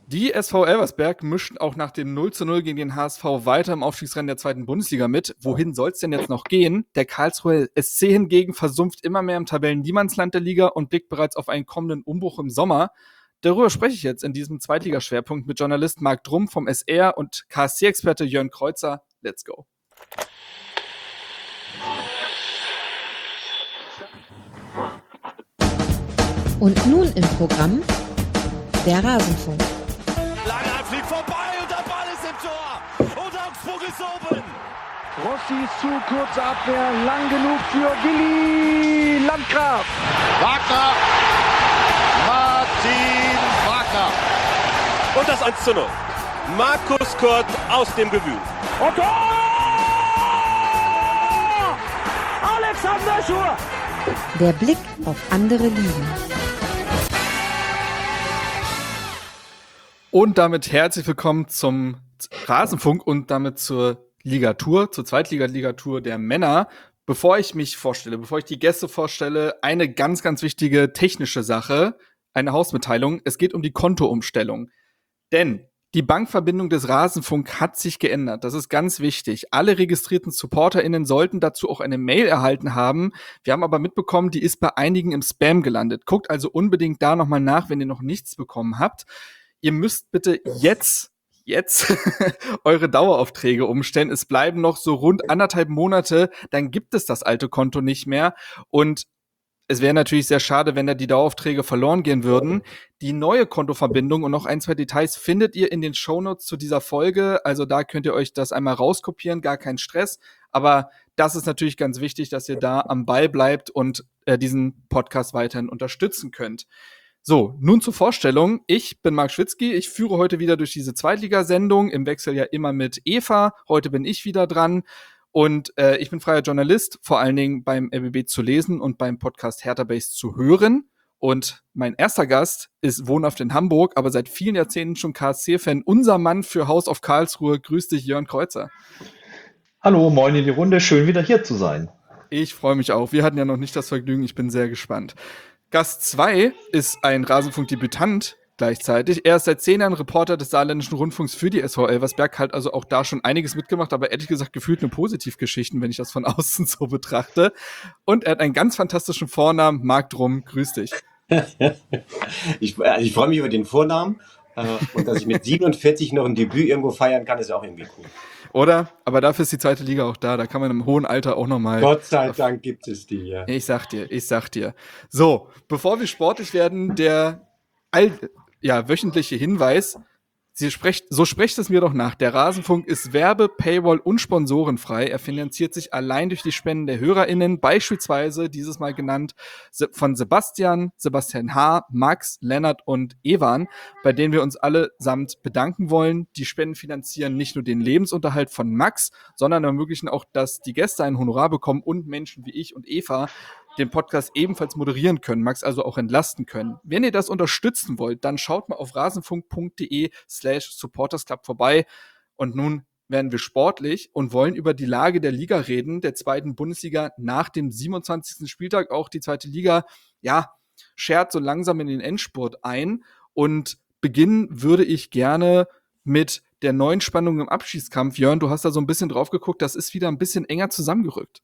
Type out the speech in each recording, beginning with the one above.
Die SV Elversberg mischt auch nach dem 0:0 gegen den HSV weiter im Aufstiegsrennen der 2. Bundesliga mit. Wohin soll es denn jetzt noch gehen? Der Karlsruher SC hingegen versumpft immer mehr im Tabellen-Niemandsland der Liga und blickt bereits auf einen kommenden Umbruch im Sommer. Darüber spreche ich jetzt in diesem Zweitligaschwerpunkt mit Journalist Marc Drumm vom SR und KSC-Experte Jörn Kreuzer. Let's go. Und nun im Programm der Rasenfunk. Langer fliegt vorbei und der Ball ist im Tor. Und Augsburg ist oben. Rossi ist zu, kurze Abwehr, lang genug für Willi Landgraf. Wagner. Martin Wagner. Und das 1:0. Markus Kurt aus dem Gewühl. Und Tor! Alexander Schur. Der Blick auf andere Ligen. Und damit herzlich willkommen zum Rasenfunk und damit zur Ligatur, zur Zweitliga-Ligatur der Männer. Bevor ich mich vorstelle, bevor ich die Gäste vorstelle, eine ganz, ganz wichtige technische Sache, eine Hausmitteilung. Es geht um die Kontoumstellung. Denn die Bankverbindung des Rasenfunk hat sich geändert. Das ist ganz wichtig. Alle registrierten SupporterInnen sollten dazu auch eine Mail erhalten haben. Wir haben aber mitbekommen, die ist bei einigen im Spam gelandet. Guckt also unbedingt da nochmal nach, wenn ihr noch nichts bekommen habt. Ihr müsst bitte jetzt eure Daueraufträge umstellen. Es bleiben noch so rund 1,5 Monate, dann gibt es das alte Konto nicht mehr. Und es wäre natürlich sehr schade, wenn da die Daueraufträge verloren gehen würden. Die neue Kontoverbindung und noch ein, zwei Details findet ihr in den Shownotes zu dieser Folge. Also da könnt ihr euch das einmal rauskopieren, gar kein Stress. Aber das ist natürlich ganz wichtig, dass ihr da am Ball bleibt und diesen Podcast weiterhin unterstützen könnt. So, nun zur Vorstellung. Ich bin Marc Schwitzky. Ich führe heute wieder durch diese Zweitligasendung, im Wechsel ja immer mit Eva. Heute bin ich wieder dran. Und ich bin freier Journalist, vor allen Dingen beim RBB zu lesen und beim Podcast Hertha Base zu hören. Und mein erster Gast ist wohnhaft in Hamburg, aber seit vielen Jahrzehnten schon KSC-Fan. Unser Mann für Haus auf Karlsruhe. Grüß dich, Jörn Kreuzer. Hallo, moin in die Runde. Schön, wieder hier zu sein. Ich freue mich auch. Wir hatten ja noch nicht das Vergnügen. Ich bin sehr gespannt. Gast 2 ist ein Rasenfunk-Debütant gleichzeitig. Er ist seit 10 Jahren Reporter des Saarländischen Rundfunks für die SV Elversberg, hat also auch da schon einiges mitgemacht, aber ehrlich gesagt gefühlt eine Positivgeschichten, wenn ich das von außen so betrachte. Und er hat einen ganz fantastischen Vornamen, Marc Drumm. Grüß dich. Ich freue mich über den Vornamen und dass ich mit 47 noch ein Debüt irgendwo feiern kann, ist auch irgendwie cool. Oder? Aber dafür ist die zweite Liga auch da. Da kann man im hohen Alter auch nochmal. Gott sei Dank gibt es die, ja. Ich sag dir. So, bevor wir sportlich werden, der wöchentliche Hinweis. So sprecht es mir doch nach. Der Rasenfunk ist werbe-, paywall- und sponsorenfrei. Er finanziert sich allein durch die Spenden der HörerInnen, beispielsweise dieses Mal genannt von Sebastian H., Max, Lennart und Evan, bei denen wir uns allesamt bedanken wollen. Die Spenden finanzieren nicht nur den Lebensunterhalt von Max, sondern ermöglichen auch, dass die Gäste ein Honorar bekommen und Menschen wie ich und Eva den Podcast ebenfalls moderieren können, Max also auch entlasten können. Wenn ihr das unterstützen wollt, dann schaut mal auf rasenfunk.de/supportersclub vorbei. Und nun werden wir sportlich und wollen über die Lage der Liga reden, der 2. Bundesliga nach dem 27. Spieltag. Auch die 2. Liga, schert so langsam in den Endspurt ein. Und beginnen würde ich gerne mit der neuen Spannung im Abschießkampf. Jörn, du hast da so ein bisschen drauf geguckt, das ist wieder ein bisschen enger zusammengerückt.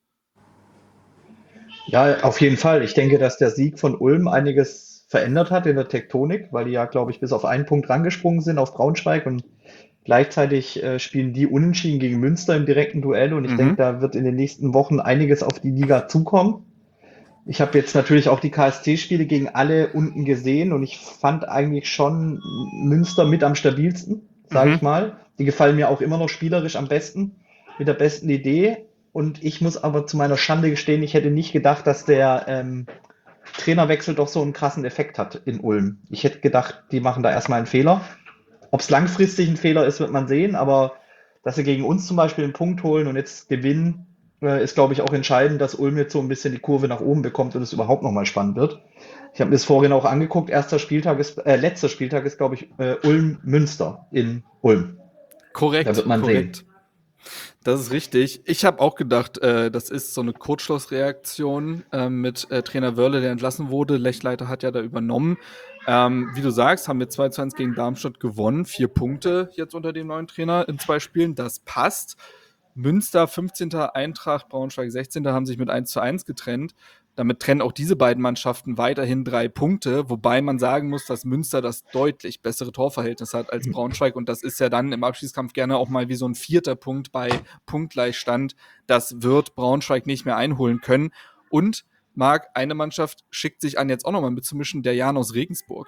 Ja, auf jeden Fall. Ich denke, dass der Sieg von Ulm einiges verändert hat in der Tektonik, weil die ja, glaube ich, bis auf einen Punkt rangesprungen sind auf Braunschweig und gleichzeitig spielen die unentschieden gegen Münster im direkten Duell und ich denke, da wird in den nächsten Wochen einiges auf die Liga zukommen. Ich habe jetzt natürlich auch die KSC-Spiele gegen alle unten gesehen und ich fand eigentlich schon Münster mit am stabilsten, sage ich mal. Die gefallen mir auch immer noch spielerisch am besten, mit der besten Idee. Und ich muss aber zu meiner Schande gestehen, ich hätte nicht gedacht, dass der Trainerwechsel doch so einen krassen Effekt hat in Ulm. Ich hätte gedacht, die machen da erstmal einen Fehler. Ob es langfristig ein Fehler ist, wird man sehen. Aber dass sie gegen uns zum Beispiel einen Punkt holen und jetzt gewinnen, ist, glaube ich, auch entscheidend, dass Ulm jetzt so ein bisschen die Kurve nach oben bekommt und es überhaupt nochmal spannend wird. Ich habe mir das vorhin auch angeguckt. Letzter Spieltag ist, glaube ich, Ulm-Münster in Ulm. Korrekt. Da wird man sehen. Das ist richtig. Ich habe auch gedacht, das ist so eine Kurzschlussreaktion mit Trainer Wörle, der entlassen wurde. Lechleiter hat ja da übernommen. Wie du sagst, haben wir 2:1 gegen Darmstadt gewonnen. 4 Punkte jetzt unter dem neuen Trainer in 2 Spielen. Das passt. Münster 15. Eintracht, Braunschweig 16. haben sich mit 1:1 getrennt. Damit trennen auch diese beiden Mannschaften weiterhin 3 Punkte, wobei man sagen muss, dass Münster das deutlich bessere Torverhältnis hat als Braunschweig und das ist ja dann im Abschießkampf gerne auch mal wie so ein 4. Punkt bei Punktgleichstand. Das wird Braunschweig nicht mehr einholen können. Und Marc, eine Mannschaft schickt sich an, jetzt auch nochmal mitzumischen, der Jan aus Regensburg.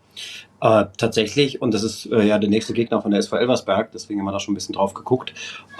Tatsächlich, und das ist ja der nächste Gegner von der SV Elversberg, deswegen haben wir da schon ein bisschen drauf geguckt.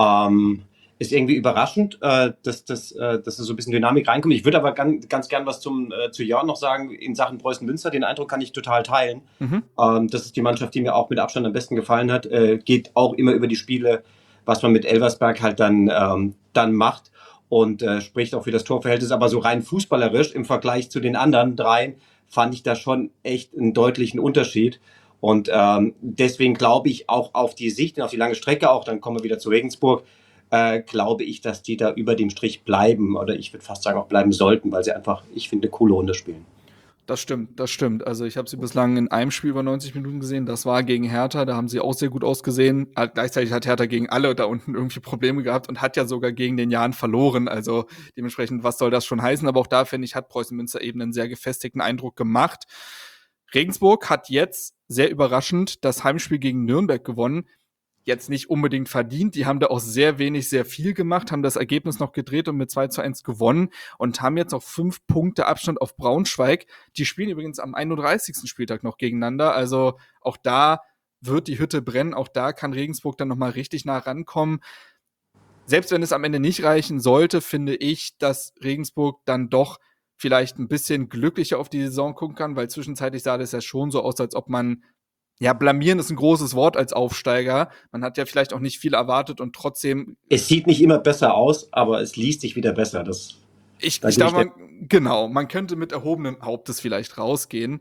Ist irgendwie überraschend, dass so ein bisschen Dynamik reinkommt. Ich würde aber ganz gern was zu Jörn noch sagen in Sachen Preußen Münster. Den Eindruck kann ich total teilen. Das ist die Mannschaft, die mir auch mit Abstand am besten gefallen hat. Geht auch immer über die Spiele, was man mit Elversberg halt dann macht und spricht auch für das Torverhältnis. Aber so rein fußballerisch im Vergleich zu den anderen dreien fand ich da schon echt einen deutlichen Unterschied. Und deswegen glaube ich auch auf die Sicht und auf die lange Strecke, auch dann kommen wir wieder zu Regensburg, glaube ich, dass die da über dem Strich bleiben oder ich würde fast sagen auch bleiben sollten, weil sie einfach, ich finde, eine coole Runde spielen. Das stimmt. Also ich habe sie bislang in einem Spiel über 90 Minuten gesehen. Das war gegen Hertha, da haben sie auch sehr gut ausgesehen. Gleichzeitig hat Hertha gegen alle da unten irgendwie Probleme gehabt und hat ja sogar gegen den Jan verloren. Also dementsprechend, was soll das schon heißen? Aber auch da, finde ich, hat Preußen Münster eben einen sehr gefestigten Eindruck gemacht. Regensburg hat jetzt sehr überraschend das Heimspiel gegen Nürnberg gewonnen. Jetzt nicht unbedingt verdient. Die haben da auch sehr wenig, sehr viel gemacht, haben das Ergebnis noch gedreht und mit 2:1 gewonnen und haben jetzt auch 5 Punkte Abstand auf Braunschweig. Die spielen übrigens am 31. Spieltag noch gegeneinander. Also auch da wird die Hütte brennen. Auch da kann Regensburg dann nochmal richtig nah rankommen. Selbst wenn es am Ende nicht reichen sollte, finde ich, dass Regensburg dann doch vielleicht ein bisschen glücklicher auf die Saison gucken kann, weil zwischenzeitlich sah das ja schon so aus, als ob man blamieren ist ein großes Wort als Aufsteiger. Man hat ja vielleicht auch nicht viel erwartet und trotzdem. Es sieht nicht immer besser aus, aber es liest sich wieder besser. Ich glaube, man könnte mit erhobenem Hauptes vielleicht rausgehen.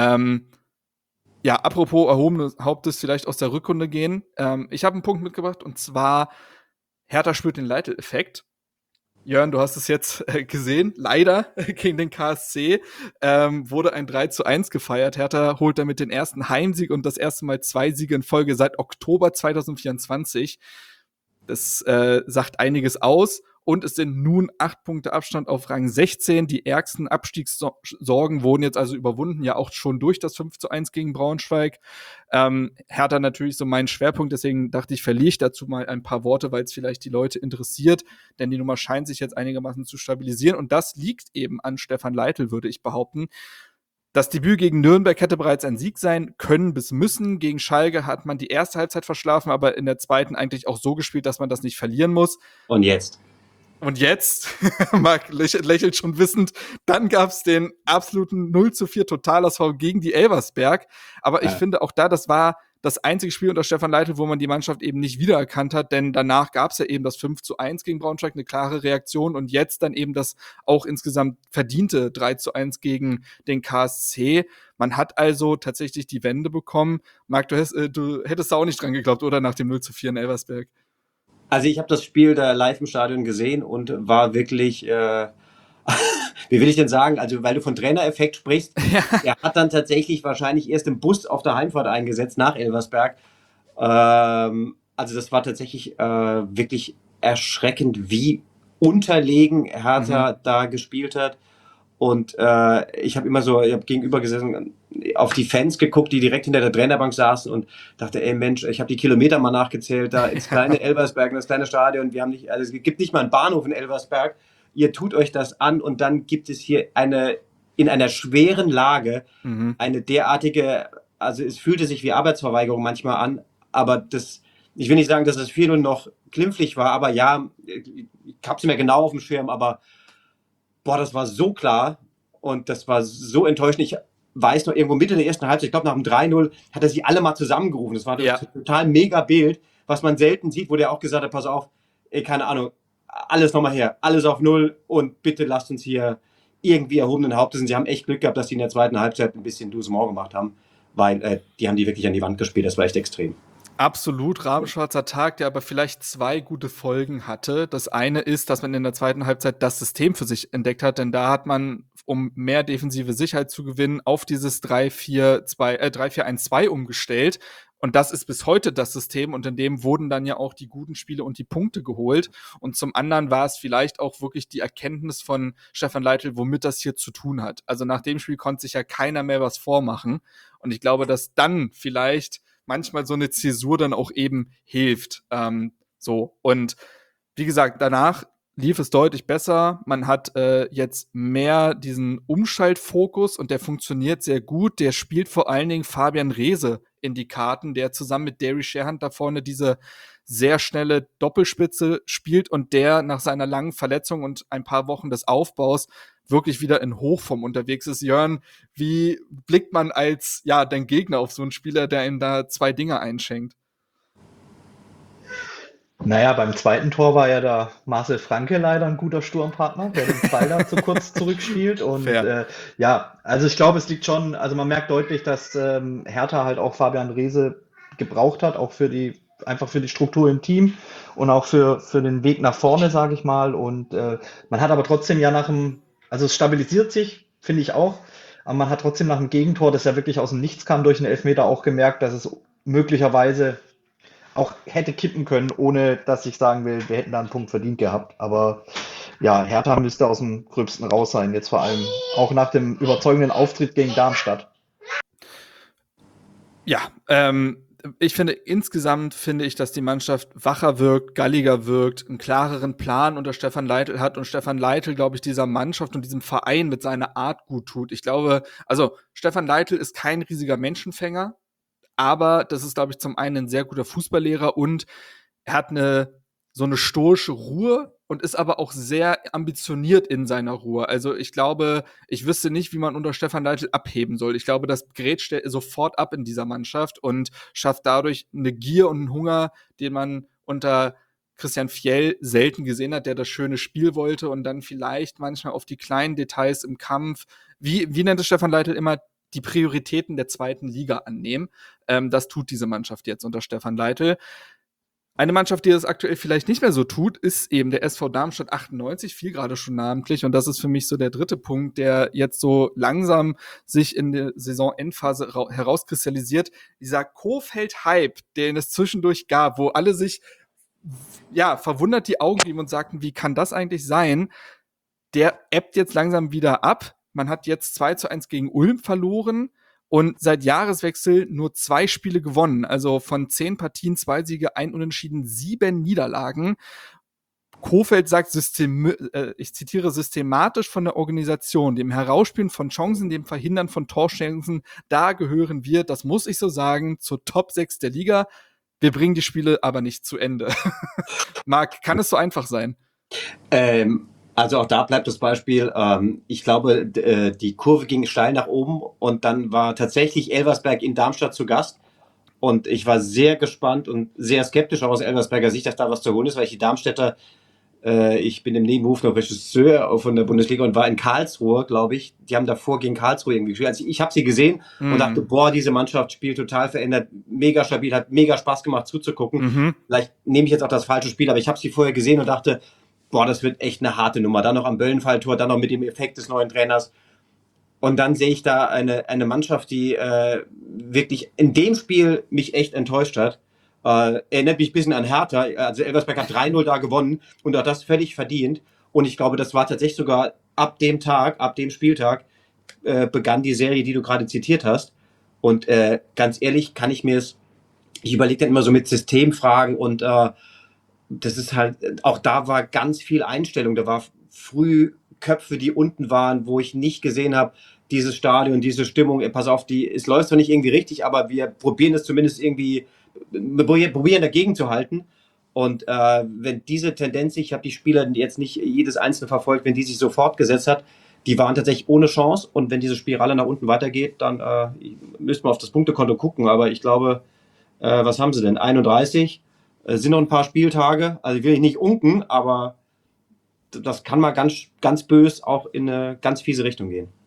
Apropos erhobenes Hauptes vielleicht aus der Rückrunde gehen. Ich habe einen Punkt mitgebracht und zwar Hertha spürt den Leitl-Effekt. Jörn, du hast es jetzt gesehen, leider gegen den KSC wurde ein 3:1 gefeiert. Hertha holt damit den ersten Heimsieg und das erste Mal 2 Siege in Folge seit Oktober 2024. Das sagt einiges aus und es sind nun 8 Punkte Abstand auf Rang 16. Die ärgsten Abstiegssorgen wurden jetzt also überwunden, ja auch schon durch das 5:1 gegen Braunschweig. Hertha natürlich so mein Schwerpunkt, deswegen dachte ich, verliere ich dazu mal ein paar Worte, weil es vielleicht die Leute interessiert, denn die Nummer scheint sich jetzt einigermaßen zu stabilisieren und das liegt eben an Stefan Leitl, würde ich behaupten. Das Debüt gegen Nürnberg hätte bereits ein Sieg sein können bis müssen. Gegen Schalke hat man die erste Halbzeit verschlafen, aber in der zweiten eigentlich auch so gespielt, dass man das nicht verlieren muss. Und jetzt, Marc lächelt schon wissend, dann gab es den absoluten 0:4 Totalausfall gegen die Elversberg. Aber ich finde auch da, das war das einzige Spiel unter Stefan Leitl, wo man die Mannschaft eben nicht wiedererkannt hat, denn danach gab es ja eben das 5:1 gegen Braunschweig, eine klare Reaktion und jetzt dann eben das auch insgesamt verdiente 3:1 gegen den KSC. Man hat also tatsächlich die Wende bekommen. Marc, du hättest da auch nicht dran geglaubt, oder? Nach dem 0:4 in Elversberg. also ich habe das Spiel da live im Stadion gesehen und war wirklich, wie will ich denn sagen, also weil du von Trainereffekt sprichst, er hat dann tatsächlich wahrscheinlich erst im Bus auf der Heimfahrt eingesetzt nach Elversberg. Also das war tatsächlich wirklich erschreckend, wie unterlegen Hertha da gespielt hat. Und ich habe gegenüber gesessen, auf die Fans geguckt, die direkt hinter der Trainerbank saßen und dachte, ey Mensch, ich habe die Kilometer mal nachgezählt, da ins kleine Elversberg, das kleine Stadion, es gibt nicht mal einen Bahnhof in Elversberg, ihr tut euch das an und dann gibt es hier in einer schweren Lage eine derartige, also es fühlte sich wie Arbeitsverweigerung manchmal an, aber ich will nicht sagen, dass das 4:0 noch glimpflich war, aber ja, ich habe es nicht mehr genau auf dem Schirm, aber das war so klar und das war so enttäuschend. Ich weiß noch, irgendwo Mitte der ersten Halbzeit, ich glaube nach dem 3:0, hat er sie alle mal zusammengerufen. Das war ein total mega Bild, was man selten sieht, wo der auch gesagt hat, pass auf, keine Ahnung, alles nochmal her, alles auf Null und bitte lasst uns hier irgendwie erhobenen Hauptes. Und sie haben echt Glück gehabt, dass die in der zweiten Halbzeit ein bisschen Doucement gemacht haben, weil die haben die wirklich an die Wand gespielt, das war echt extrem. Absolut rabenschwarzer Tag, der aber vielleicht 2 gute Folgen hatte. Das eine ist, dass man in der zweiten Halbzeit das System für sich entdeckt hat, denn da hat man, um mehr defensive Sicherheit zu gewinnen, auf dieses 3-4-1-2 umgestellt. Und das ist bis heute das System und in dem wurden dann ja auch die guten Spiele und die Punkte geholt. Und zum anderen war es vielleicht auch wirklich die Erkenntnis von Stefan Leitl, womit das hier zu tun hat. Also nach dem Spiel konnte sich ja keiner mehr was vormachen. Und ich glaube, dass dann vielleicht manchmal so eine Zäsur dann auch eben hilft. So. Und wie gesagt, danach lief es deutlich besser. Man hat jetzt mehr diesen Umschaltfokus und der funktioniert sehr gut. Der spielt vor allen Dingen Fabian Reese in die Karten, der zusammen mit Derry Sherhand da vorne diese sehr schnelle Doppelspitze spielt und der nach seiner langen Verletzung und ein paar Wochen des Aufbaus wirklich wieder in Hochform unterwegs ist. Jörn, wie blickt man als dein Gegner auf so einen Spieler, der ihm da 2 Dinge einschenkt? Naja, beim zweiten Tor war ja der Marcel Franke leider ein guter Sturmpartner, der den Ball da zu kurz zurückspielt. Und also ich glaube, es liegt schon, also man merkt deutlich, dass Hertha halt auch Fabian Reese gebraucht hat, auch einfach für die Struktur im Team und auch für den Weg nach vorne, sage ich mal. Und man hat aber trotzdem also es stabilisiert sich, finde ich auch, aber man hat trotzdem nach dem Gegentor, das ja wirklich aus dem Nichts kam durch einen Elfmeter, auch gemerkt, dass es möglicherweise auch hätte kippen können, ohne dass ich sagen will, wir hätten da einen Punkt verdient gehabt. Aber ja, Hertha müsste aus dem Gröbsten raus sein, jetzt vor allem auch nach dem überzeugenden Auftritt gegen Darmstadt. Ja, insgesamt finde ich, dass die Mannschaft wacher wirkt, galliger wirkt, einen klareren Plan unter Stefan Leitl hat und Stefan Leitl, glaube ich, dieser Mannschaft und diesem Verein mit seiner Art gut tut. Ich glaube, also Stefan Leitl ist kein riesiger Menschenfänger, aber das ist, glaube ich, zum einen ein sehr guter Fußballlehrer und er hat so eine stoische Ruhe und ist aber auch sehr ambitioniert in seiner Ruhe. Also ich glaube, ich wüsste nicht, wie man unter Stefan Leitl abheben soll. Ich glaube, das grätscht er sofort ab in dieser Mannschaft und schafft dadurch eine Gier und einen Hunger, den man unter Christian Fjell selten gesehen hat, der das schöne Spiel wollte und dann vielleicht manchmal auf die kleinen Details im Kampf, wie nennt es Stefan Leitl immer, die Prioritäten der zweiten Liga annehmen. Das tut diese Mannschaft jetzt unter Stefan Leitl. Eine Mannschaft, die das aktuell vielleicht nicht mehr so tut, ist eben der SV Darmstadt 98, fiel gerade schon namentlich. Und das ist für mich so der dritte Punkt, der jetzt so langsam sich in der Saisonendphase herauskristallisiert. Dieser Kohfeldt-Hype, den es zwischendurch gab, wo alle sich verwundert die Augen rieben und sagten, wie kann das eigentlich sein? Der ebbt jetzt langsam wieder ab. Man hat jetzt 2-1 gegen Ulm verloren und seit Jahreswechsel nur 2 Spiele gewonnen. Also von 10 Partien 2 Siege, 1 Unentschieden, 7 Niederlagen. Kohfeldt sagt, ich zitiere, systematisch von der Organisation, dem Herausspielen von Chancen, dem Verhindern von Torchancen, da gehören wir, das muss ich so sagen, zur Top 6 der Liga. Wir bringen die Spiele aber nicht zu Ende. Marc, kann es so einfach sein? Also auch da bleibt das Beispiel, ich glaube, die Kurve ging steil nach oben und dann war tatsächlich Elversberg in Darmstadt zu Gast und ich war sehr gespannt und sehr skeptisch auch aus Elversberger Sicht, dass da was zu holen ist, weil ich die Darmstädter, ich bin im Nebenberuf noch Regisseur von der Bundesliga und war in Karlsruhe, glaube ich, die haben davor gegen Karlsruhe irgendwie gespielt. Also ich habe sie gesehen und dachte, diese Mannschaft spielt total verändert, mega stabil, hat mega Spaß gemacht zuzugucken. Vielleicht nehme ich jetzt auch das falsche Spiel, aber ich habe sie vorher gesehen und dachte, das wird echt eine harte Nummer. Dann noch am Böllenfalltor, dann noch mit dem Effekt des neuen Trainers. Und dann sehe ich da eine Mannschaft, die wirklich in dem Spiel mich echt enttäuscht hat. Erinnert mich ein bisschen an Hertha. Also Elversberg hat 3-0 da gewonnen und auch das völlig verdient. Und ich glaube, das war tatsächlich sogar ab dem Spieltag, begann die Serie, die du gerade zitiert hast. Und ganz ehrlich, ich überlege dann immer so mit Systemfragen und das ist halt, auch da war ganz viel Einstellung. Da war früh Köpfe, die unten waren, wo ich nicht gesehen habe, dieses Stadion, diese Stimmung, pass auf, es läuft zwar nicht irgendwie richtig, aber wir probieren es zumindest irgendwie, probieren dagegen zu halten. Und wenn diese Tendenz, ich habe die Spieler jetzt nicht jedes einzelne verfolgt, wenn die sich so fortgesetzt hat, die waren tatsächlich ohne Chance. Und wenn diese Spirale nach unten weitergeht, dann müssten wir auf das Punktekonto gucken. Aber ich glaube, was haben sie denn? 31? Sind noch ein paar Spieltage, also will ich nicht unken, aber das kann mal ganz, ganz bös auch in eine ganz fiese Richtung gehen.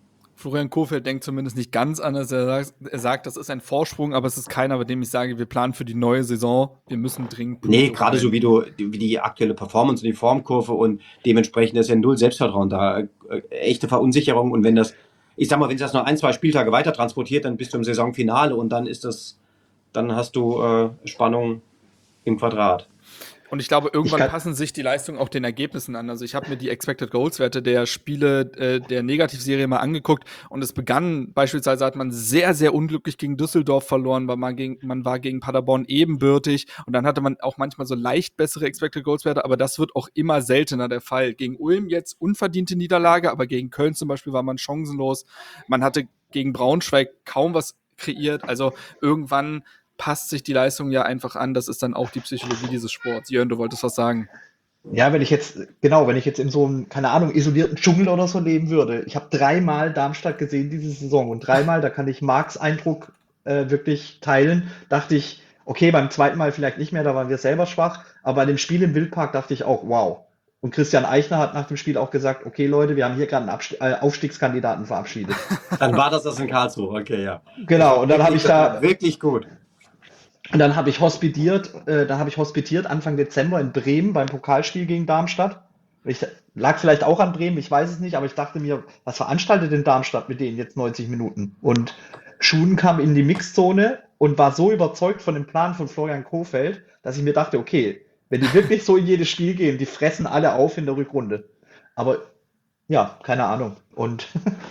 Florian Kohfeldt denkt zumindest nicht ganz anders. Er sagt, das ist ein Vorsprung, aber es ist keiner, bei dem ich sage, wir planen für die neue Saison, wir müssen dringend Punkte Nee, gerade so wie die aktuelle Performance und die Formkurve und dementsprechend ist ja null Selbstvertrauen da. Echte Verunsicherung und wenn das noch 1-2 Spieltage weiter transportiert, dann bist du im Saisonfinale und dann hast du Spannung im Quadrat. Und ich glaube, irgendwann passen sich die Leistungen auch den Ergebnissen an. Also ich habe mir die Expected Goals Werte der Spiele der Negativserie mal angeguckt und es begann beispielsweise, hat man sehr, sehr unglücklich gegen Düsseldorf verloren, weil man war gegen Paderborn ebenbürtig und dann hatte man auch manchmal so leicht bessere Expected Goals Werte, aber das wird auch immer seltener der Fall. Gegen Ulm jetzt unverdiente Niederlage, aber gegen Köln zum Beispiel war man chancenlos. Man hatte gegen Braunschweig kaum was kreiert, also irgendwann passt sich die Leistung ja einfach an. Das ist dann auch die Psychologie dieses Sports. Jörn, du wolltest was sagen. Ja, wenn ich jetzt in so einem, keine Ahnung, isolierten Dschungel oder so leben würde. Ich habe 3-mal Darmstadt gesehen diese Saison und 3-mal, da kann ich Marks Eindruck wirklich teilen, dachte ich, okay, beim zweiten Mal vielleicht nicht mehr, da waren wir selber schwach, aber bei dem Spiel im Wildpark dachte ich auch, wow. Und Christian Eichner hat nach dem Spiel auch gesagt, okay Leute, wir haben hier gerade einen Aufstiegskandidaten verabschiedet. Dann war das in Karlsruhe, okay, ja. Genau, und dann habe ich da wirklich gut. Und dann habe ich hospitiert Anfang Dezember in Bremen beim Pokalspiel gegen Darmstadt. Lag vielleicht auch an Bremen, ich weiß es nicht, aber ich dachte mir, was veranstaltet denn Darmstadt mit denen jetzt 90 Minuten? Und Schuhen kam in die Mixzone und war so überzeugt von dem Plan von Florian Kohfeldt, dass ich mir dachte, okay, wenn die wirklich so in jedes Spiel gehen, die fressen alle auf in der Rückrunde. Aber ja, keine Ahnung. Und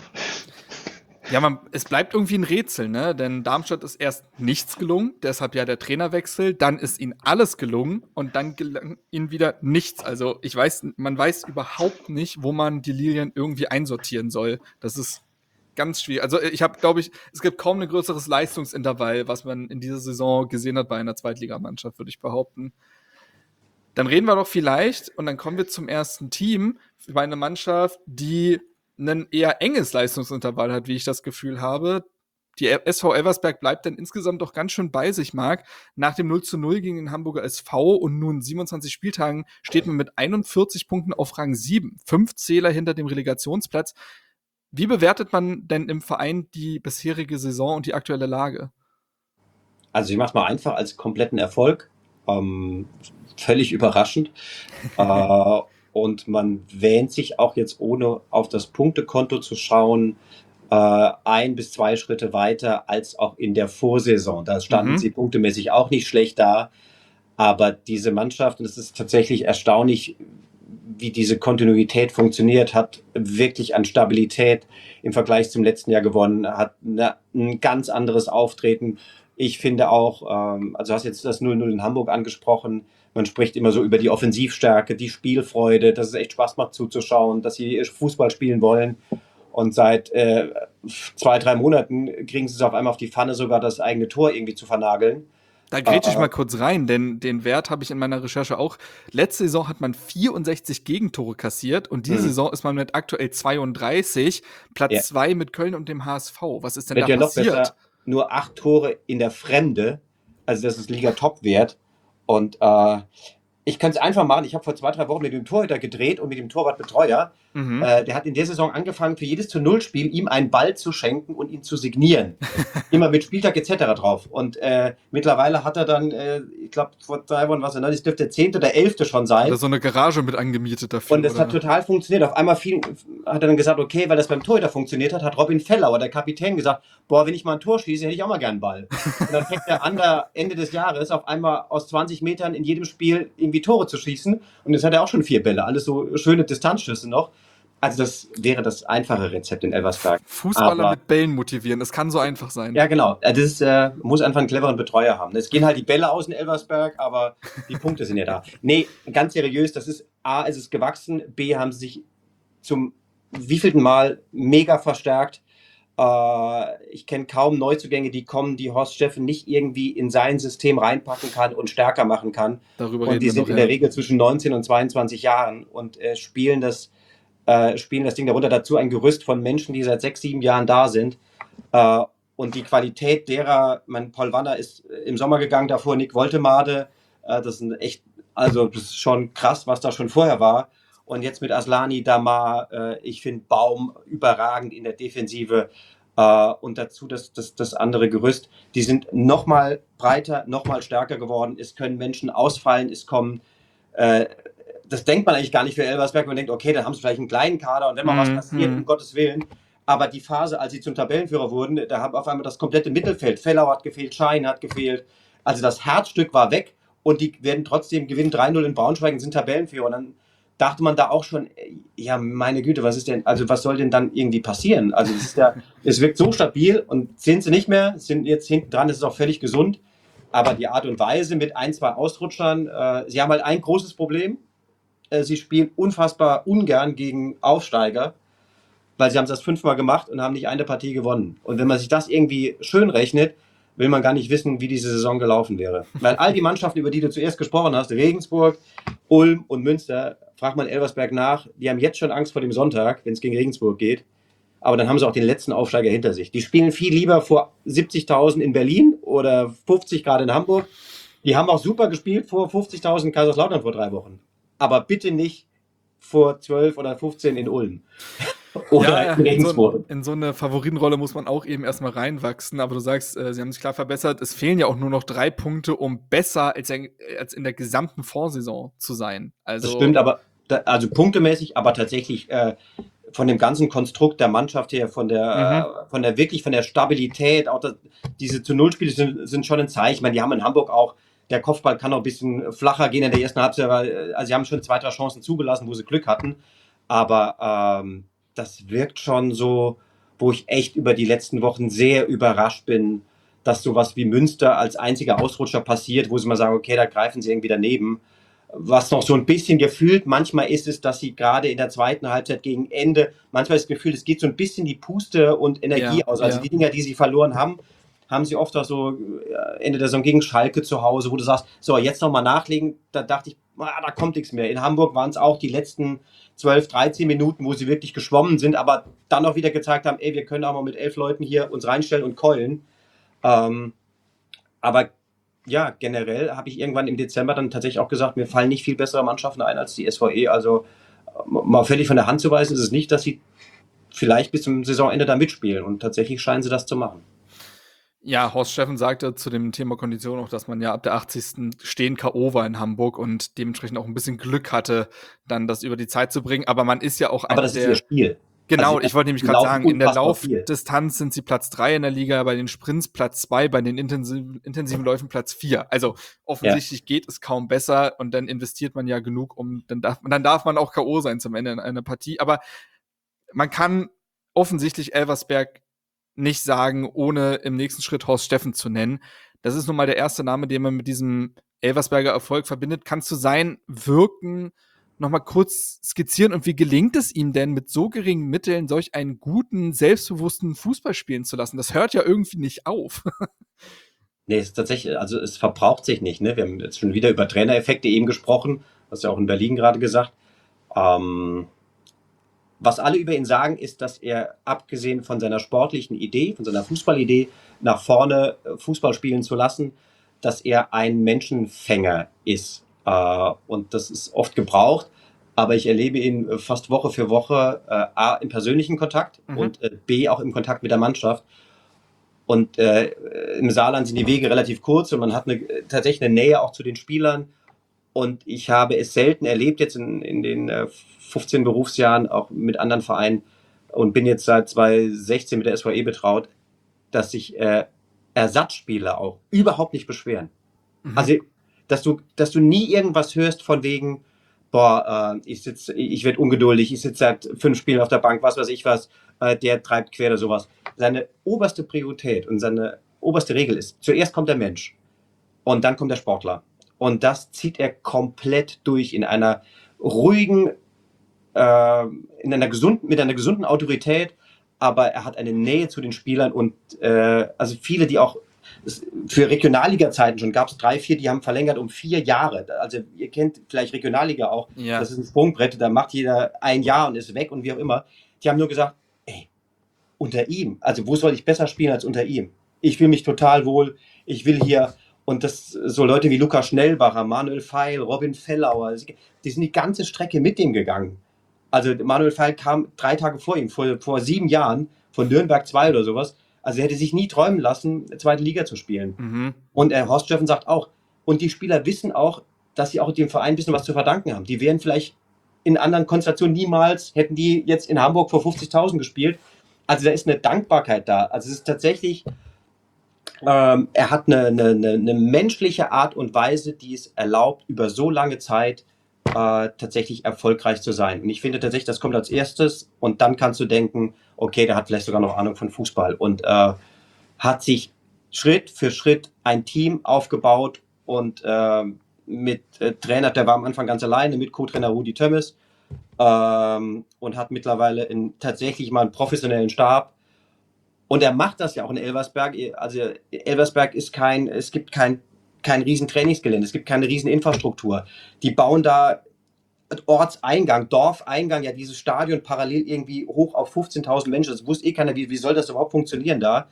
ja, es bleibt irgendwie ein Rätsel, ne? Denn Darmstadt ist erst nichts gelungen, deshalb ja der Trainerwechsel, dann ist ihnen alles gelungen und dann gelang ihnen wieder nichts. Also man weiß überhaupt nicht, wo man die Lilien irgendwie einsortieren soll. Das ist ganz schwierig. Also es gibt kaum ein größeres Leistungsintervall, was man in dieser Saison gesehen hat bei einer Zweitligamannschaft, würde ich behaupten. Dann reden wir doch vielleicht, und dann kommen wir zum ersten Team, bei einer Mannschaft, die ein eher enges Leistungsintervall hat, wie ich das Gefühl habe. Die SV Elversberg bleibt dann insgesamt doch ganz schön bei sich, Marc. Nach dem 0:0 gegen den Hamburger SV und nun 27 Spieltagen steht man mit 41 Punkten auf Rang 7. 5 Zähler hinter dem Relegationsplatz. Wie bewertet man denn im Verein die bisherige Saison und die aktuelle Lage? Also ich mache es mal einfach als kompletten Erfolg. Völlig überraschend. Und man wähnt sich auch jetzt, ohne auf das Punktekonto zu schauen, 1 bis 2 Schritte weiter als auch in der Vorsaison. Da standen sie punktemäßig auch nicht schlecht da. Aber diese Mannschaft, und es ist tatsächlich erstaunlich, wie diese Kontinuität funktioniert, hat wirklich an Stabilität im Vergleich zum letzten Jahr gewonnen, hat ein ganz anderes Auftreten. Ich finde auch, also hast jetzt das 0:0 in Hamburg angesprochen, man spricht immer so über die Offensivstärke, die Spielfreude, dass es echt Spaß macht zuzuschauen, dass sie Fußball spielen wollen. Und seit 2-3 Monaten kriegen sie es auf einmal auf die Pfanne, sogar das eigene Tor irgendwie zu vernageln. Da grätsche ich mal kurz rein, denn den Wert habe ich in meiner Recherche auch. Letzte Saison hat man 64 Gegentore kassiert und diese Saison ist man mit aktuell 32, Platz 2 mit Köln und dem HSV. Was ist denn da passiert? Noch besser, nur 8 Tore in der Fremde, also das ist Liga-Top-Wert. Und ich kann es einfach machen. Ich habe vor 2-3 Wochen mit dem Torhüter gedreht und mit dem Torwartbetreuer. Der hat in der Saison angefangen, für jedes zu-0-Spiel ihm einen Ball zu schenken und ihn zu signieren. Immer mit Spieltag etc. drauf. Und mittlerweile hat er dann, ich glaube, vor 3 Wochen, das dürfte der 10. oder 11. schon sein. Oder so eine Garage mit angemietet dafür. Und das hat total funktioniert. Auf einmal hat er dann gesagt, okay, weil das beim Torhüter funktioniert hat Robin Fellauer, der Kapitän, gesagt, boah, wenn ich mal ein Tor schieße, hätte ich auch mal gern einen Ball. Und dann fängt er an, da Ende des Jahres auf einmal aus 20 Metern in jedem Spiel irgendwie Tore zu schießen. Und jetzt hat er auch schon 4 Bälle, alles so schöne Distanzschüsse noch. Also das wäre das einfache Rezept in Elversberg. Fußballer mit Bällen motivieren, das kann so einfach sein. Ja, genau. Das muss einfach einen cleveren Betreuer haben. Es gehen halt die Bälle aus in Elversberg, aber die Punkte sind ja da. Nee, ganz seriös, das ist A, ist es gewachsen, B, haben sie sich zum wievielten Mal mega verstärkt. Ich kenne kaum Neuzugänge, die kommen, die Horst Steffen nicht irgendwie in sein System reinpacken kann und stärker machen kann. Darüber und die sind in der Regel zwischen 19 und 22 Jahren und spielen das Ding darunter. Dazu ein Gerüst von Menschen, die seit 6-7 Jahren da sind. Und die Qualität derer, Paul Wanner ist im Sommer gegangen, davor Nick Woltemade. Das ist echt, also das ist schon krass, was da schon vorher war. Und jetzt mit Aslani, Damar, ich finde Baum überragend in der Defensive. Und dazu das andere Gerüst. Die sind noch mal breiter, noch mal stärker geworden. Es können Menschen ausfallen, es kommen das denkt man eigentlich gar nicht für Elversberg. Man denkt, okay, dann haben sie vielleicht einen kleinen Kader und wenn mal was passiert, um Gottes Willen. Aber die Phase, als sie zum Tabellenführer wurden, da haben auf einmal das komplette Mittelfeld. Fellau hat gefehlt, Schein hat gefehlt. Also das Herzstück war weg und die werden trotzdem gewinnen 3-0 in Braunschweig und sind Tabellenführer. Und dann dachte man da auch schon, ja, meine Güte, was soll denn dann irgendwie passieren? Also es wirkt so stabil und sind sie nicht mehr, sind jetzt hinten dran, es ist auch völlig gesund. Aber die Art und Weise mit 1-2 Ausrutschern, sie haben halt ein großes Problem. Sie spielen unfassbar ungern gegen Aufsteiger, weil sie haben es erst 5-mal gemacht und haben nicht eine Partie gewonnen. Und wenn man sich das irgendwie schön rechnet, will man gar nicht wissen, wie diese Saison gelaufen wäre. Weil all die Mannschaften, über die du zuerst gesprochen hast, Regensburg, Ulm und Münster, fragt man Elversberg nach, die haben jetzt schon Angst vor dem Sonntag, wenn es gegen Regensburg geht. Aber dann haben sie auch den letzten Aufsteiger hinter sich. Die spielen viel lieber vor 70.000 in Berlin oder 50 Grad in Hamburg. Die haben auch super gespielt vor 50.000 in Kaiserslautern vor 3 Wochen. Aber bitte nicht vor 12 oder 15 in Ulm. Oder in Regensburg. In so eine Favoritenrolle muss man auch eben erstmal reinwachsen. Aber du sagst, sie haben sich klar verbessert. Es fehlen ja auch nur noch 3 Punkte, um besser als in der gesamten Vorsaison zu sein. Also, das stimmt, aber also punktemäßig, aber tatsächlich von dem ganzen Konstrukt der Mannschaft her, von der Stabilität, auch diese zu Null-Spiele sind schon ein Zeichen. Ich meine, die haben in Hamburg auch, der Kopfball kann noch ein bisschen flacher gehen in der ersten Halbzeit, also sie haben schon 2, 3 Chancen zugelassen, wo sie Glück hatten. Aber das wirkt schon so, wo ich echt über die letzten Wochen sehr überrascht bin, dass sowas wie Münster als einziger Ausrutscher passiert, wo sie mal sagen, okay, da greifen sie irgendwie daneben. Was noch so ein bisschen gefühlt, manchmal ist es, dass sie gerade in der zweiten Halbzeit gegen Ende, manchmal ist das Gefühl, es geht so ein bisschen die Puste und Energie aus. Also die Dinger, die sie verloren haben, haben sie oft auch so Ende der Saison gegen Schalke zu Hause, wo du sagst, so, jetzt nochmal nachlegen. Da dachte ich, da kommt nichts mehr. In Hamburg waren es auch die letzten 12, 13 Minuten, wo sie wirklich geschwommen sind, aber dann auch wieder gezeigt haben, wir können auch mal mit 11 Leuten hier uns reinstellen und keulen. Aber ja, generell habe ich irgendwann im Dezember dann tatsächlich auch gesagt, mir fallen nicht viel bessere Mannschaften ein als die SVE. Also mal völlig von der Hand zu weisen, ist es nicht, dass sie vielleicht bis zum Saisonende da mitspielen. Und tatsächlich scheinen sie das zu machen. Ja, Horst Steffen sagte zu dem Thema Kondition auch, dass man ja ab der 80. stehen K.O. war in Hamburg und dementsprechend auch ein bisschen Glück hatte, dann das über die Zeit zu bringen. Aber man ist ja auch aber das ist ihr Spiel. Genau, also, ich wollte nämlich gerade sagen, in der Laufdistanz sind sie Platz 3 in der Liga, bei den Sprints Platz 2, bei den intensiven Läufen Platz 4. Also offensichtlich geht es kaum besser und dann investiert man ja genug, dann darf man auch K.O. sein zum Ende in einer Partie. Aber man kann offensichtlich Elversberg nicht sagen, ohne im nächsten Schritt Horst Steffen zu nennen. Das ist nun mal der erste Name, den man mit diesem Elversberger Erfolg verbindet. Kannst du sein Wirken noch mal kurz skizzieren und wie gelingt es ihm denn, mit so geringen Mitteln solch einen guten, selbstbewussten Fußball spielen zu lassen? Das hört ja irgendwie nicht auf. Nee, es ist tatsächlich, also es verbraucht sich nicht. Ne? Wir haben jetzt schon wieder über Trainereffekte eben gesprochen, hast ja auch in Berlin gerade gesagt. Was alle über ihn sagen, ist, dass er abgesehen von seiner sportlichen Idee, von seiner Fußballidee, nach vorne Fußball spielen zu lassen, dass er ein Menschenfänger ist. Und das ist oft gebraucht, aber ich erlebe ihn fast Woche für Woche A, im persönlichen Kontakt und B, auch im Kontakt mit der Mannschaft. Und im Saarland sind die Wege relativ kurz und man hat tatsächlich eine Nähe auch zu den Spielern. Und ich habe es selten erlebt, jetzt in den 15 Berufsjahren, auch mit anderen Vereinen, und bin jetzt seit 2016 mit der SVE betraut, dass sich Ersatzspieler auch überhaupt nicht beschweren. Also, dass du nie irgendwas hörst von wegen, ich werde ungeduldig, ich sitze seit 5 Spielen auf der Bank, was weiß ich was, der treibt quer oder sowas. Seine oberste Priorität und seine oberste Regel ist, zuerst kommt der Mensch und dann kommt der Sportler. Und das zieht er komplett durch in einer ruhigen, mit einer gesunden Autorität, aber er hat eine Nähe zu den Spielern und also viele, die auch für Regionalliga-Zeiten schon gab es 3, 4, die haben verlängert um 4 Jahre. Also ihr kennt vielleicht Regionalliga auch. Ja. Das ist ein Sprungbrett, da macht jeder 1 Jahr und ist weg und wie auch immer. Die haben nur gesagt, unter ihm, also wo soll ich besser spielen als unter ihm? Ich fühle mich total wohl, ich will hier Und das so Leute wie Lukas Schnellbacher, Manuel Feil, Robin Fellauer, die sind die ganze Strecke mit ihm gegangen. Also Manuel Feil kam 3 Tage vor ihm, vor 7 Jahren, von Nürnberg 2 oder sowas. Also er hätte sich nie träumen lassen, zweite Liga zu spielen. Und Horst Steffen sagt auch, und die Spieler wissen auch, dass sie auch dem Verein ein bisschen was zu verdanken haben. Die wären vielleicht in anderen Konstellationen niemals, hätten die jetzt in Hamburg vor 50.000 gespielt. Also da ist eine Dankbarkeit da. Also es ist tatsächlich, er hat eine menschliche Art und Weise, die es erlaubt, über so lange Zeit tatsächlich erfolgreich zu sein. Und ich finde tatsächlich, das kommt als erstes und dann kannst du denken, okay, der hat vielleicht sogar noch Ahnung von Fußball und hat sich Schritt für Schritt ein Team aufgebaut und mit Trainer, der war am Anfang ganz alleine, mit Co-Trainer Rudi Tömmes und hat mittlerweile tatsächlich mal einen professionellen Stab. Und er macht das ja auch in Elversberg. Also Elversberg ist es gibt kein riesen Trainingsgelände, es gibt keine riesen Infrastruktur. Die bauen da Ortseingang, Dorfeingang, ja dieses Stadion parallel irgendwie hoch auf 15.000 Menschen. Das wusste keiner, wie soll das überhaupt funktionieren da?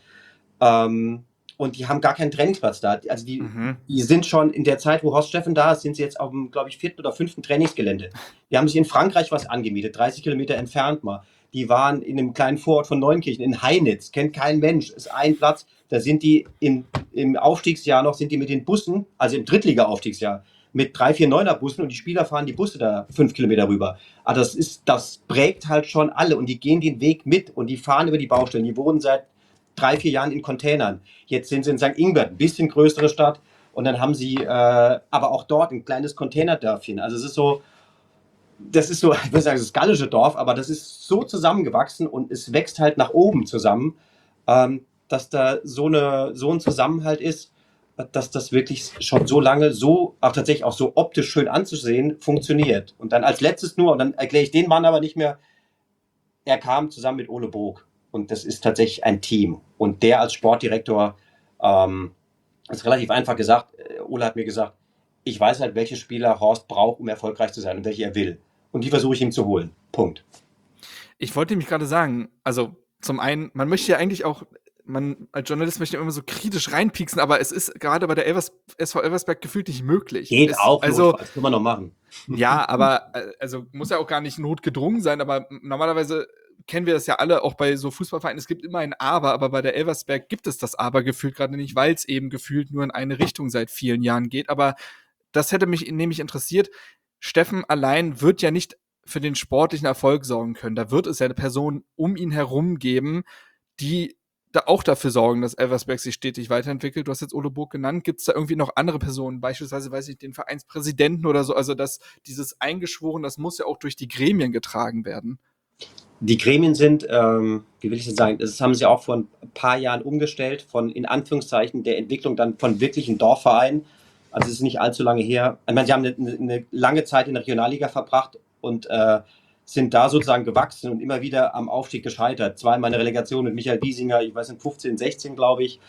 Und die haben gar keinen Trainingsplatz da. Also die sind schon in der Zeit, wo Horst Steffen da ist, sind sie jetzt auf dem, glaube ich, 4. oder 5. Trainingsgelände. Die haben sich in Frankreich was angemietet, 30 Kilometer entfernt mal. Die waren in einem kleinen Vorort von Neunkirchen, in Heinitz, kennt kein Mensch, ist ein Platz. Da sind die im Aufstiegsjahr noch, sind die mit den Bussen, also im Drittliga-Aufstiegsjahr, mit 3, 4 Neuner-Bussen und die Spieler fahren die Busse da 5 Kilometer rüber. Aber das prägt halt schon alle und die gehen den Weg mit und die fahren über die Baustellen. Die wohnen seit 3, 4 Jahren in Containern. Jetzt sind sie in St. Ingbert, ein bisschen größere Stadt und dann haben sie aber auch dort ein kleines Containerdörfchen. Also das ist so, ich würde sagen, das gallische Dorf, aber das ist so zusammengewachsen und es wächst halt nach oben zusammen, dass da so ein Zusammenhalt ist, dass das wirklich schon so lange auch tatsächlich auch so optisch schön anzusehen funktioniert. Und dann als letztes nur, und dann erkläre ich den Mann aber nicht mehr, er kam zusammen mit Ole Bog und das ist tatsächlich ein Team. Und der als Sportdirektor ist relativ einfach gesagt, Ole hat mir gesagt, ich weiß halt, welche Spieler Horst braucht, um erfolgreich zu sein und welche er will. Und die versuche ich ihm zu holen. Punkt. Ich wollte nämlich gerade sagen, also zum einen, man möchte ja eigentlich auch, man als Journalist möchte immer so kritisch reinpieksen, aber es ist gerade bei der SV Elversberg gefühlt nicht möglich. Geht auch, also das können wir noch machen. Ja, aber also muss ja auch gar nicht notgedrungen sein, aber normalerweise kennen wir das ja alle, auch bei so Fußballvereinen, es gibt immer ein aber bei der Elversberg gibt es das Aber gefühlt gerade nicht, weil es eben gefühlt nur in eine Richtung seit vielen Jahren geht. Aber das hätte mich nämlich interessiert. Steffen allein wird ja nicht für den sportlichen Erfolg sorgen können. Da wird es ja eine Person um ihn herum geben, die da auch dafür sorgen, dass Elversberg sich stetig weiterentwickelt. Du hast jetzt Ole Burg genannt. Gibt es da irgendwie noch andere Personen? Beispielsweise, weiß ich, den Vereinspräsidenten oder so. Also dieses Eingeschworen, das muss ja auch durch die Gremien getragen werden. Die Gremien sind, wie will ich das sagen, das haben sie auch vor ein paar Jahren umgestellt, von in Anführungszeichen der Entwicklung dann von wirklichen Dorfvereinen. Also es ist nicht allzu lange her. Ich meine, sie haben eine lange Zeit in der Regionalliga verbracht und sind da sozusagen gewachsen und immer wieder am Aufstieg gescheitert. Zweimal eine Relegation mit Michael Wiesinger, ich weiß nicht, 15, 16, glaube ich.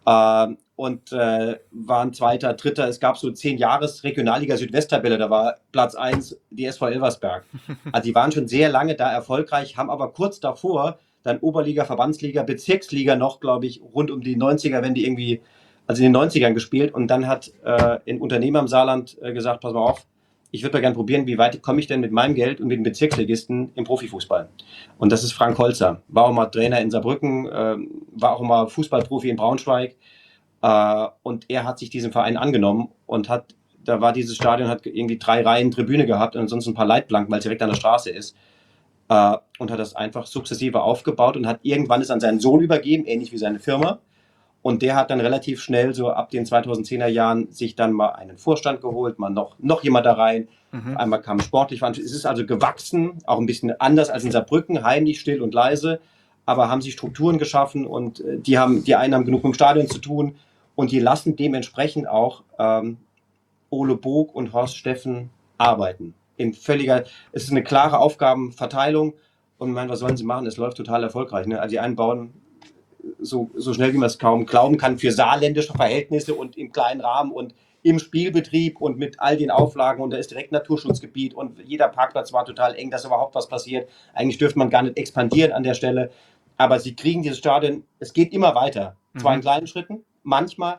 Und waren Zweiter, Dritter. Es gab so 10 Jahres Regionalliga Südwesttabelle, da war Platz 1 die SV Elversberg. Also die waren schon sehr lange da erfolgreich, haben aber kurz davor dann Oberliga, Verbandsliga, Bezirksliga noch, glaube ich, rund um die 90er, wenn die irgendwie, also in den 90ern gespielt. Und dann hat ein Unternehmer im Saarland gesagt, pass mal auf, ich würde mal gerne probieren, wie weit komme ich denn mit meinem Geld und mit den Bezirksligisten im Profifußball. Und das ist Frank Holzer. War auch mal Trainer in Saarbrücken, war auch mal Fußballprofi in Braunschweig. Und er hat sich diesem Verein angenommen und da war dieses Stadion, hat irgendwie 3 Reihen Tribüne gehabt und sonst ein paar Leitplanken, weil es direkt an der Straße ist. Und hat das einfach sukzessive aufgebaut und hat irgendwann es an seinen Sohn übergeben, ähnlich wie seine Firma. Und der hat dann relativ schnell, so ab den 2010er Jahren, sich dann mal einen Vorstand geholt, mal noch jemand da rein. Einmal kam sportlich. Es ist also gewachsen, auch ein bisschen anders als in Saarbrücken, heimlich, still und leise. Aber haben sich Strukturen geschaffen und die einen haben genug mit dem Stadion zu tun. Und die lassen dementsprechend auch Ole Bog und Horst Steffen arbeiten. Es ist eine klare Aufgabenverteilung. Und ich meine, was sollen sie machen? Es läuft total erfolgreich. Ne? Also die einen bauen so schnell, wie man es kaum glauben kann, für saarländische Verhältnisse und im kleinen Rahmen und im Spielbetrieb und mit all den Auflagen. Und da ist direkt Naturschutzgebiet und jeder Parkplatz war total eng, dass überhaupt was passiert. Eigentlich dürfte man gar nicht expandieren an der Stelle. Aber sie kriegen dieses Stadion, es geht immer weiter. Zwar in kleinen Schritten, manchmal,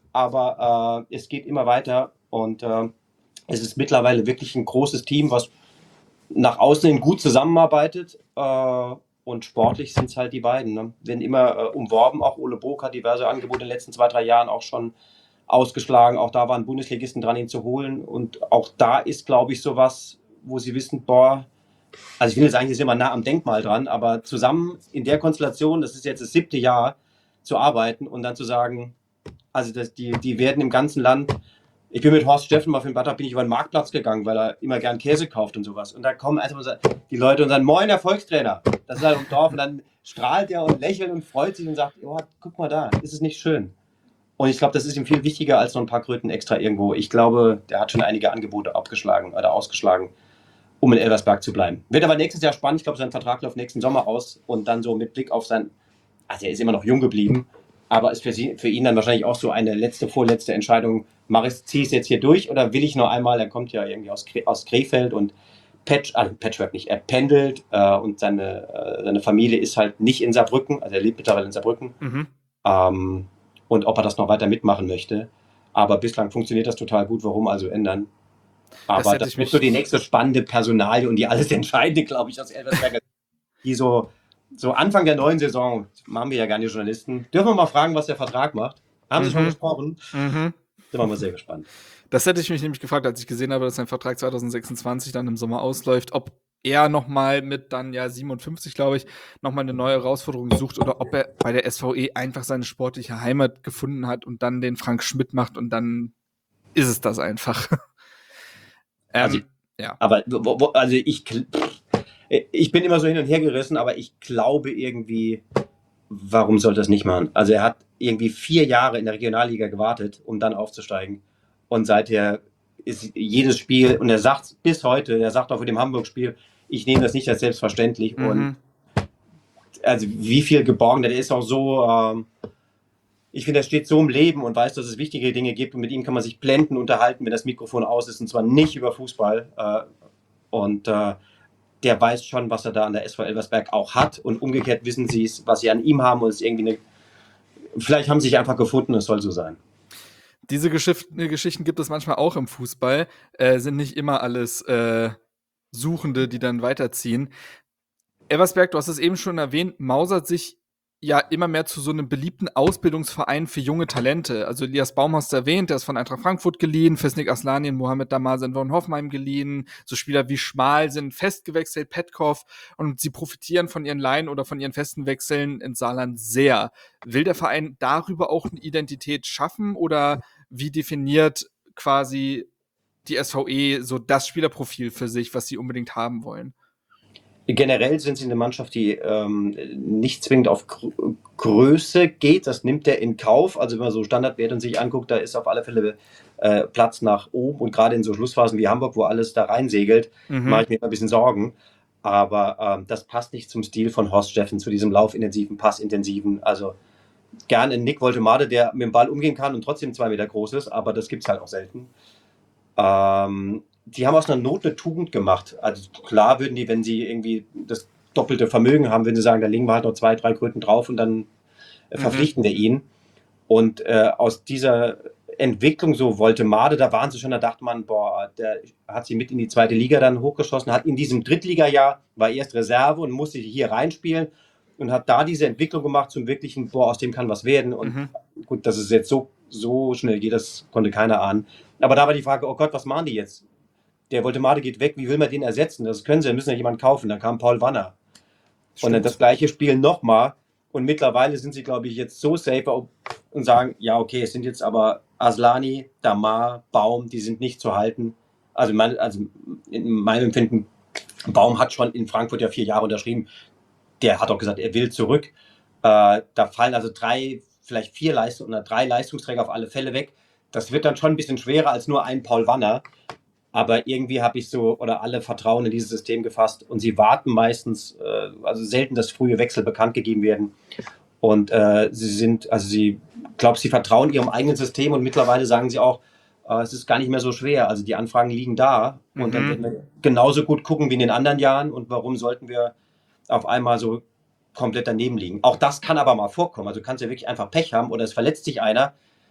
aber es geht immer weiter und es ist mittlerweile wirklich ein großes Team, was nach außen hin gut zusammenarbeitet und sportlich sind es halt die beiden. Ne? Werden immer umworben, auch Ole Burg hat diverse Angebote in den letzten 2-3 Jahren auch schon ausgeschlagen. Auch da waren Bundesligisten dran, ihn zu holen. Und auch da ist, glaube ich, sowas, wo sie wissen, boah, also ich will jetzt sagen, sie sind immer nah am Denkmal dran, aber zusammen in der Konstellation, das ist jetzt das 7. Jahr, zu arbeiten und dann zu sagen, also die werden im ganzen Land, ich bin mit Horst Steffen mal für den Butter, bin ich über den Marktplatz gegangen, weil er immer gern Käse kauft und sowas. Und da kommen einfach die Leute und sagen, moin, Erfolgstrainer. Das ist halt im Dorf. Und dann strahlt er und lächelt und freut sich und sagt, oh, guck mal da, ist es nicht schön? Und ich glaube, das ist ihm viel wichtiger als noch ein paar Kröten extra irgendwo. Ich glaube, der hat schon einige Angebote abgeschlagen oder ausgeschlagen, um in Elversberg zu bleiben. Wird aber nächstes Jahr spannend. Ich glaube, sein Vertrag läuft nächsten Sommer aus und dann so mit Blick auf also er ist immer noch jung geblieben, aber ist für ihn dann wahrscheinlich auch so eine vorletzte Entscheidung. Ziehe ich es jetzt hier durch oder will ich noch einmal, er kommt ja irgendwie aus Krefeld und Patchwork nicht, er pendelt und seine Familie ist halt nicht in Saarbrücken, also er lebt mittlerweile in Saarbrücken. Und ob er das noch weiter mitmachen möchte. Aber bislang funktioniert das total gut, warum also ändern? Aber das wird so die nächste spannende Personalie und die alles Entscheidende, glaube ich, aus Elversberg, die so Anfang der neuen Saison, machen wir ja gerne die Journalisten, dürfen wir mal fragen, was der Vertrag macht. Haben Sie schon gesprochen? Sind wir mal sehr gespannt. Das hätte ich mich nämlich gefragt, als ich gesehen habe, dass sein Vertrag 2026 dann im Sommer ausläuft, ob er nochmal mit dann 57, glaube ich, nochmal eine neue Herausforderung sucht oder ob er bei der SVE einfach seine sportliche Heimat gefunden hat und dann den Frank Schmidt macht und dann ist es das einfach. Aber ich bin immer so hin und her gerissen, aber ich glaube irgendwie, warum sollte er das nicht machen? Also er hat irgendwie 4 Jahre in der Regionalliga gewartet, um dann aufzusteigen. Und seither ist jedes Spiel, und er sagt bis heute, er sagt auch für dem Hamburg-Spiel, ich nehme das nicht als selbstverständlich. Und also wie viel geborgen, der ist auch so, ich finde, er steht so im Leben und weiß, dass es wichtige Dinge gibt und mit ihm kann man sich blenden unterhalten, wenn das Mikrofon aus ist und zwar nicht über Fußball. Der weiß schon, was er da an der SV Elversberg auch hat und umgekehrt wissen sie es, was sie an ihm haben und es ist irgendwie vielleicht haben sie sich einfach gefunden, es soll so sein. Diese Geschichten gibt es manchmal auch im Fußball, sind nicht immer alles Suchende, die dann weiterziehen. Elversberg, du hast es eben schon erwähnt, mausert sich ja immer mehr zu so einem beliebten Ausbildungsverein für junge Talente. Also Elias Baum hast du erwähnt, der ist von Eintracht Frankfurt geliehen, Fisnik Aslani und Mohamed Damar sind von Hoffenheim geliehen, so Spieler wie Schmal sind festgewechselt, Petkov, und sie profitieren von ihren Leihen oder von ihren festen Wechseln ins Saarland sehr. Will der Verein darüber auch eine Identität schaffen oder wie definiert quasi die SVE so das Spielerprofil für sich, was sie unbedingt haben wollen? Generell sind sie eine Mannschaft, die nicht zwingend auf Größe geht. Das nimmt er in Kauf. Also wenn man so Standardwerte sich anguckt, da ist auf alle Fälle Platz nach oben. Und gerade in so Schlussphasen wie Hamburg, wo alles da reinsegelt, mache ich mir ein bisschen Sorgen. Aber das passt nicht zum Stil von Horst Steffen, zu diesem laufintensiven, passintensiven. Also gerne ein Nick Woltemade, der mit dem Ball umgehen kann und trotzdem 2 Meter groß ist. Aber das gibt es halt auch selten. Die haben aus einer Not eine Tugend gemacht. Also klar würden die, wenn sie irgendwie das doppelte Vermögen haben, würden sie sagen, da legen wir halt noch 2, 3 Kröten drauf und dann verpflichten wir ihn. Und aus dieser Entwicklung, so Woltemade, da waren sie schon, da dachte man, boah, der hat sie mit in die 2. Liga dann hochgeschossen, hat in diesem Drittliga-Jahr, war erst Reserve und musste hier reinspielen und hat da diese Entwicklung gemacht zum wirklichen, boah, aus dem kann was werden. Und gut, dass es jetzt so schnell geht, das konnte keiner ahnen. Aber da war die Frage, oh Gott, was machen die jetzt? Der Woltemade geht weg, wie will man den ersetzen? Das können sie, müssen ja jemanden kaufen. Dann kam Paul Wanner. Und dann das gleiche Spiel nochmal. Und mittlerweile sind sie, glaube ich, jetzt so safe und sagen, ja, okay, es sind jetzt aber Aslani, Damar, Baum, die sind nicht zu halten. Also in meinem Empfinden, Baum hat schon in Frankfurt ja 4 Jahre unterschrieben. Der hat auch gesagt, er will zurück. Da fallen also 3, vielleicht 4 oder 3 Leistungsträger auf alle Fälle weg. Das wird dann schon ein bisschen schwerer als nur ein Paul Wanner. Aber irgendwie habe ich alle Vertrauen in dieses System gefasst und sie warten meistens, also selten, dass frühe Wechsel bekannt gegeben werden. Und sie vertrauen ihrem eigenen System und mittlerweile sagen sie auch, es ist gar nicht mehr so schwer. Also die Anfragen liegen da und dann werden wir genauso gut gucken wie in den anderen Jahren. Und warum sollten wir auf einmal so komplett daneben liegen? Auch das kann aber mal vorkommen. Also du kannst ja wirklich einfach Pech haben oder es verletzt sich einer.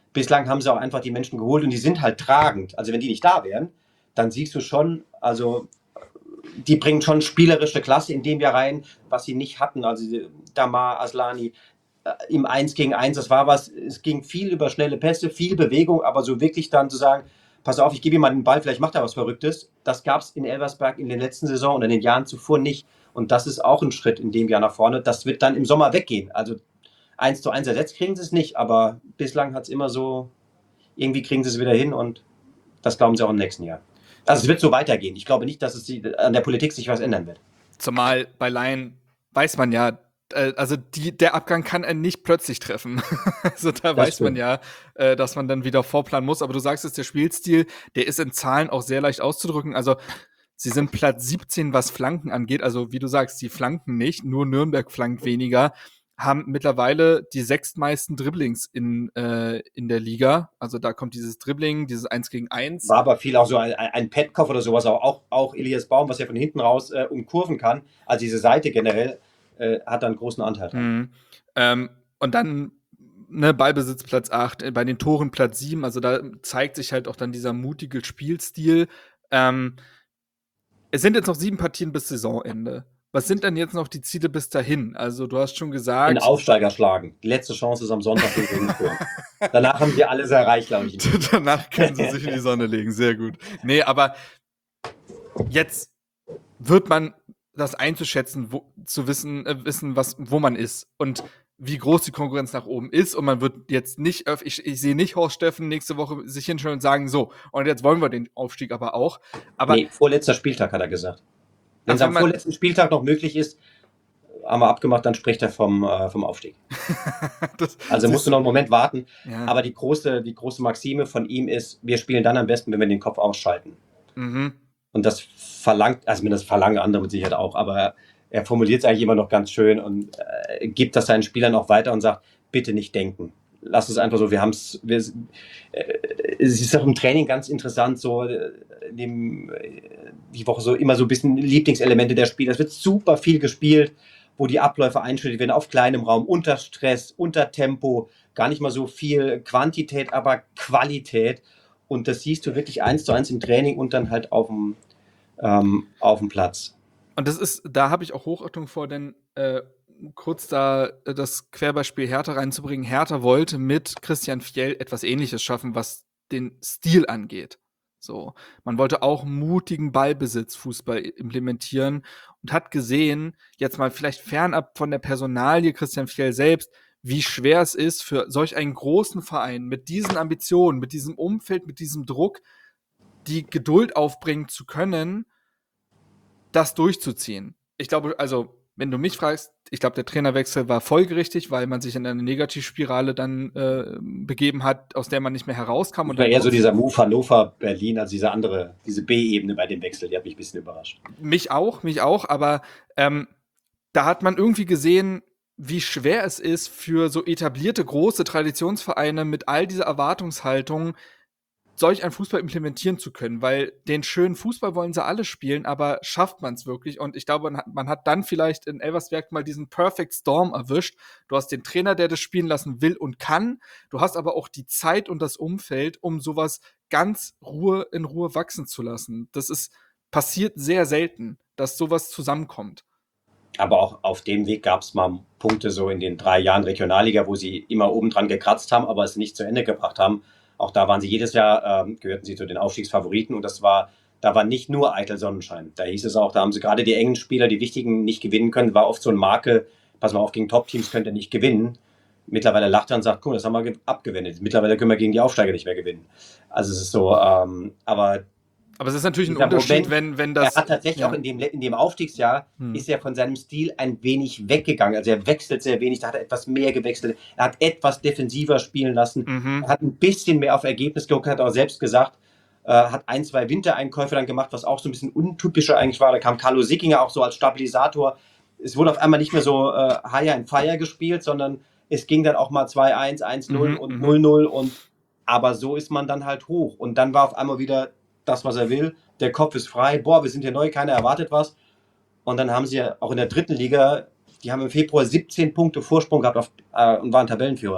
bislang haben sie auch einfach die Menschen geholt und die sind halt tragend. Also wenn die nicht da wären, dann siehst du schon, also die bringen schon spielerische Klasse in dem Jahr rein, was sie nicht hatten. Also Damar, Aslani im 1 gegen 1, das war was, es ging viel über schnelle Pässe, viel Bewegung, aber so wirklich dann zu sagen, pass auf, ich gebe ihm mal den Ball, vielleicht macht er was Verrücktes, das gab es in Elversberg in den letzten Saison und in den Jahren zuvor nicht. Und das ist auch ein Schritt in dem Jahr nach vorne. Das wird dann im Sommer weggehen. Also 1:1 ersetzt kriegen sie es nicht, aber bislang hat es immer so, irgendwie kriegen sie es wieder hin und das glauben sie auch im nächsten Jahr. Also es wird so weitergehen. Ich glaube nicht, dass es an der Politik sich was ändern wird. Zumal bei Laien weiß man ja, also der Abgang kann einen nicht plötzlich treffen. Also da weiß man ja, dass man dann wieder vorplanen muss. Aber du sagst es, der Spielstil, der ist in Zahlen auch sehr leicht auszudrücken. Also sie sind Platz 17, was Flanken angeht. Also wie du sagst, die flanken nicht, nur Nürnberg flankt weniger. Haben mittlerweile die 6. Dribblings in der Liga. Also da kommt dieses Dribbling, dieses 1 gegen 1. War aber viel auch so ein Petkoff oder sowas, auch Elias Baum, was ja von hinten raus umkurven kann. Also diese Seite generell hat da einen großen Anteil. Und dann Ballbesitz Platz 8, bei den Toren Platz 7. Also da zeigt sich halt auch dann dieser mutige Spielstil. Es sind jetzt noch 7 Partien bis Saisonende. Was sind denn jetzt noch die Ziele bis dahin? Also du hast schon gesagt... Den Aufsteiger schlagen. Die letzte Chance ist am Sonntag gegen Regensburg. Danach haben sie alles erreicht, glaube ich. Danach können sie sich in die Sonne legen. Sehr gut. Nee, aber jetzt wird man das einzuschätzen, zu wissen, wo man ist und wie groß die Konkurrenz nach oben ist. Und man wird jetzt nicht, ich sehe nicht Horst Steffen nächste Woche sich hinstellen und sagen, so, und jetzt wollen wir den Aufstieg aber auch. Aber nee, vorletzter Spieltag, hat er gesagt. Wenn es am vorletzten Spieltag noch möglich ist, haben wir abgemacht, dann spricht er vom Aufstieg. Also musst du noch einen Moment warten. Ja. Aber die große Maxime von ihm ist, wir spielen dann am besten, wenn wir den Kopf ausschalten. Mhm. Und das verlangt andere mit Sicherheit auch, aber er formuliert es eigentlich immer noch ganz schön und gibt das seinen Spielern auch weiter und sagt, bitte nicht denken. Lass es einfach so, es ist auch im Training ganz interessant, so die Woche so immer so ein bisschen Lieblingselemente der Spieler. Es wird super viel gespielt, wo die Abläufe einstudiert werden, auf kleinem Raum, unter Stress, unter Tempo, gar nicht mal so viel Quantität, aber Qualität. Und das siehst du wirklich 1:1 im Training und dann halt auf dem Platz. Und da habe ich auch Hochachtung vor, denn kurz da das Querbeispiel Hertha reinzubringen. Hertha wollte mit Christian Fjell etwas Ähnliches schaffen, was den Stil angeht. So, man wollte auch mutigen Ballbesitz-Fußball implementieren und hat gesehen, jetzt mal vielleicht fernab von der Personalie Christian Fjell selbst, wie schwer es ist, für solch einen großen Verein mit diesen Ambitionen, mit diesem Umfeld, mit diesem Druck, die Geduld aufbringen zu können, das durchzuziehen. Ich glaube, also, wenn du mich fragst, ich glaube, der Trainerwechsel war folgerichtig, weil man sich in eine Negativspirale dann begeben hat, aus der man nicht mehr herauskam. Und war eher so dieser Move Hannover-Berlin, also diese B-Ebene bei dem Wechsel, die hat mich ein bisschen überrascht. Mich auch, aber da hat man irgendwie gesehen, wie schwer es ist, für so etablierte, große Traditionsvereine mit all dieser Erwartungshaltung solch einen Fußball implementieren zu können, weil den schönen Fußball wollen sie alle spielen, aber schafft man es wirklich? Und ich glaube, man hat dann vielleicht in Elversberg mal diesen Perfect Storm erwischt. Du hast den Trainer, der das spielen lassen will und kann. Du hast aber auch die Zeit und das Umfeld, um sowas ganz in Ruhe wachsen zu lassen. Das passiert sehr selten, dass sowas zusammenkommt. Aber auch auf dem Weg gab es mal Punkte so in den 3 Jahren Regionalliga, wo sie immer oben dran gekratzt haben, aber es nicht zu Ende gebracht haben. Auch da waren sie jedes Jahr, gehörten sie zu den Aufstiegsfavoriten und da war nicht nur eitel Sonnenschein. Da hieß es auch, da haben sie gerade die engen Spieler, die wichtigen, nicht gewinnen können. War oft so ein Makel, pass mal auf, gegen Top-Teams könnt ihr nicht gewinnen. Mittlerweile lacht er und sagt, guck, das haben wir abgewendet. Mittlerweile können wir gegen die Aufsteiger nicht mehr gewinnen. Also es ist so, aber es ist natürlich ein Unterschied, wenn das... Er hat tatsächlich auch in dem Aufstiegsjahr ist er von seinem Stil ein wenig weggegangen. Also er wechselt sehr wenig, da hat er etwas mehr gewechselt. Er hat etwas defensiver spielen lassen. Er hat ein bisschen mehr auf Ergebnis geguckt, hat auch selbst gesagt, hat 1, 2 Wintereinkäufe dann gemacht, was auch so ein bisschen untypischer eigentlich war. Da kam Carlo Sickinger auch so als Stabilisator. Es wurde auf einmal nicht mehr so Hire and Fire gespielt, sondern es ging dann auch mal 2-1, 1-0 und 0-0. Aber so ist man dann halt hoch. Und dann war auf einmal wieder das, was er will. Der Kopf ist frei. Boah, wir sind hier neu, keiner erwartet was. Und dann haben sie ja auch in der 3. Liga, die haben im Februar 17 Punkte Vorsprung gehabt und waren Tabellenführer.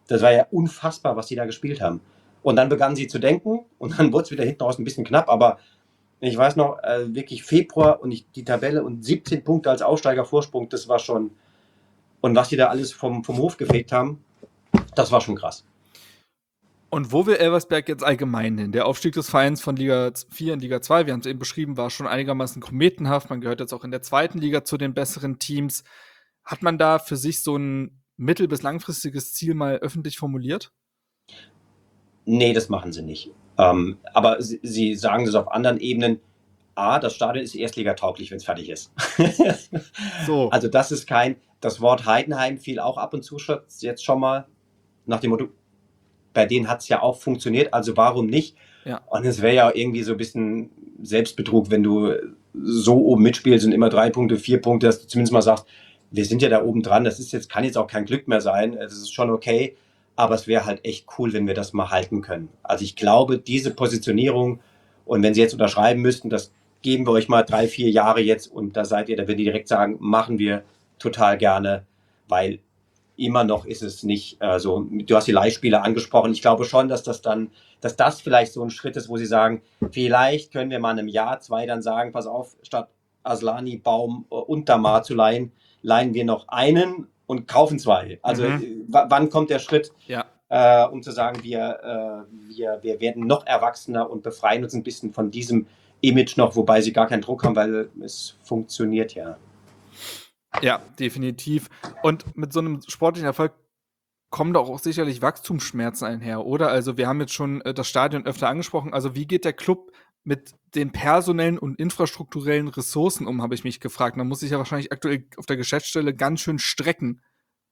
Das war ja unfassbar, was die da gespielt haben. Und dann begannen sie zu denken und dann wurde es wieder hinten raus ein bisschen knapp, aber ich weiß noch, wirklich Februar und die Tabelle und 17 Punkte als Aufsteigervorsprung, das war schon, und was die da alles vom Hof gefegt haben, das war schon krass. Und wo will Elversberg jetzt allgemein hin? Der Aufstieg des Vereins von Liga 4 in Liga 2, wir haben es eben beschrieben, war schon einigermaßen kometenhaft. Man gehört jetzt auch in der zweiten Liga zu den besseren Teams. Hat man da für sich so ein mittel- bis langfristiges Ziel mal öffentlich formuliert? Nee, das machen sie nicht. Aber sie sagen das auf anderen Ebenen. Das Stadion ist erstligatauglich, wenn es fertig ist. So. Also das Wort Heidenheim fiel auch ab und zu jetzt schon mal nach dem Motto, bei denen hat es ja auch funktioniert, also warum nicht? Ja. Und es wäre ja irgendwie so ein bisschen Selbstbetrug, wenn du so oben mitspielst und immer 3 Punkte, 4 Punkte, dass du zumindest mal sagst, wir sind ja da oben dran, kann jetzt auch kein Glück mehr sein, es ist schon okay, aber es wäre halt echt cool, wenn wir das mal halten können. Also ich glaube, diese Positionierung, und wenn sie jetzt unterschreiben müssten, das geben wir euch mal 3, 4 Jahre jetzt und da seid ihr, da werden die direkt sagen, machen wir total gerne, weil immer noch ist es nicht so, du hast die Leihspieler angesprochen, ich glaube schon, dass das vielleicht so ein Schritt ist, wo sie sagen, vielleicht können wir mal in einem Jahr, 2 dann sagen, pass auf, statt Aslani, Baum und Damar zu leihen wir noch einen und kaufen 2. Also wann kommt der Schritt, um zu sagen, wir werden noch erwachsener und befreien uns ein bisschen von diesem Image noch, wobei sie gar keinen Druck haben, weil es funktioniert ja. Ja, definitiv. Und mit so einem sportlichen Erfolg kommen doch auch sicherlich Wachstumsschmerzen einher, oder? Also wir haben jetzt schon das Stadion öfter angesprochen. Also wie geht der Club mit den personellen und infrastrukturellen Ressourcen um, habe ich mich gefragt. Man muss sich ja wahrscheinlich aktuell auf der Geschäftsstelle ganz schön strecken.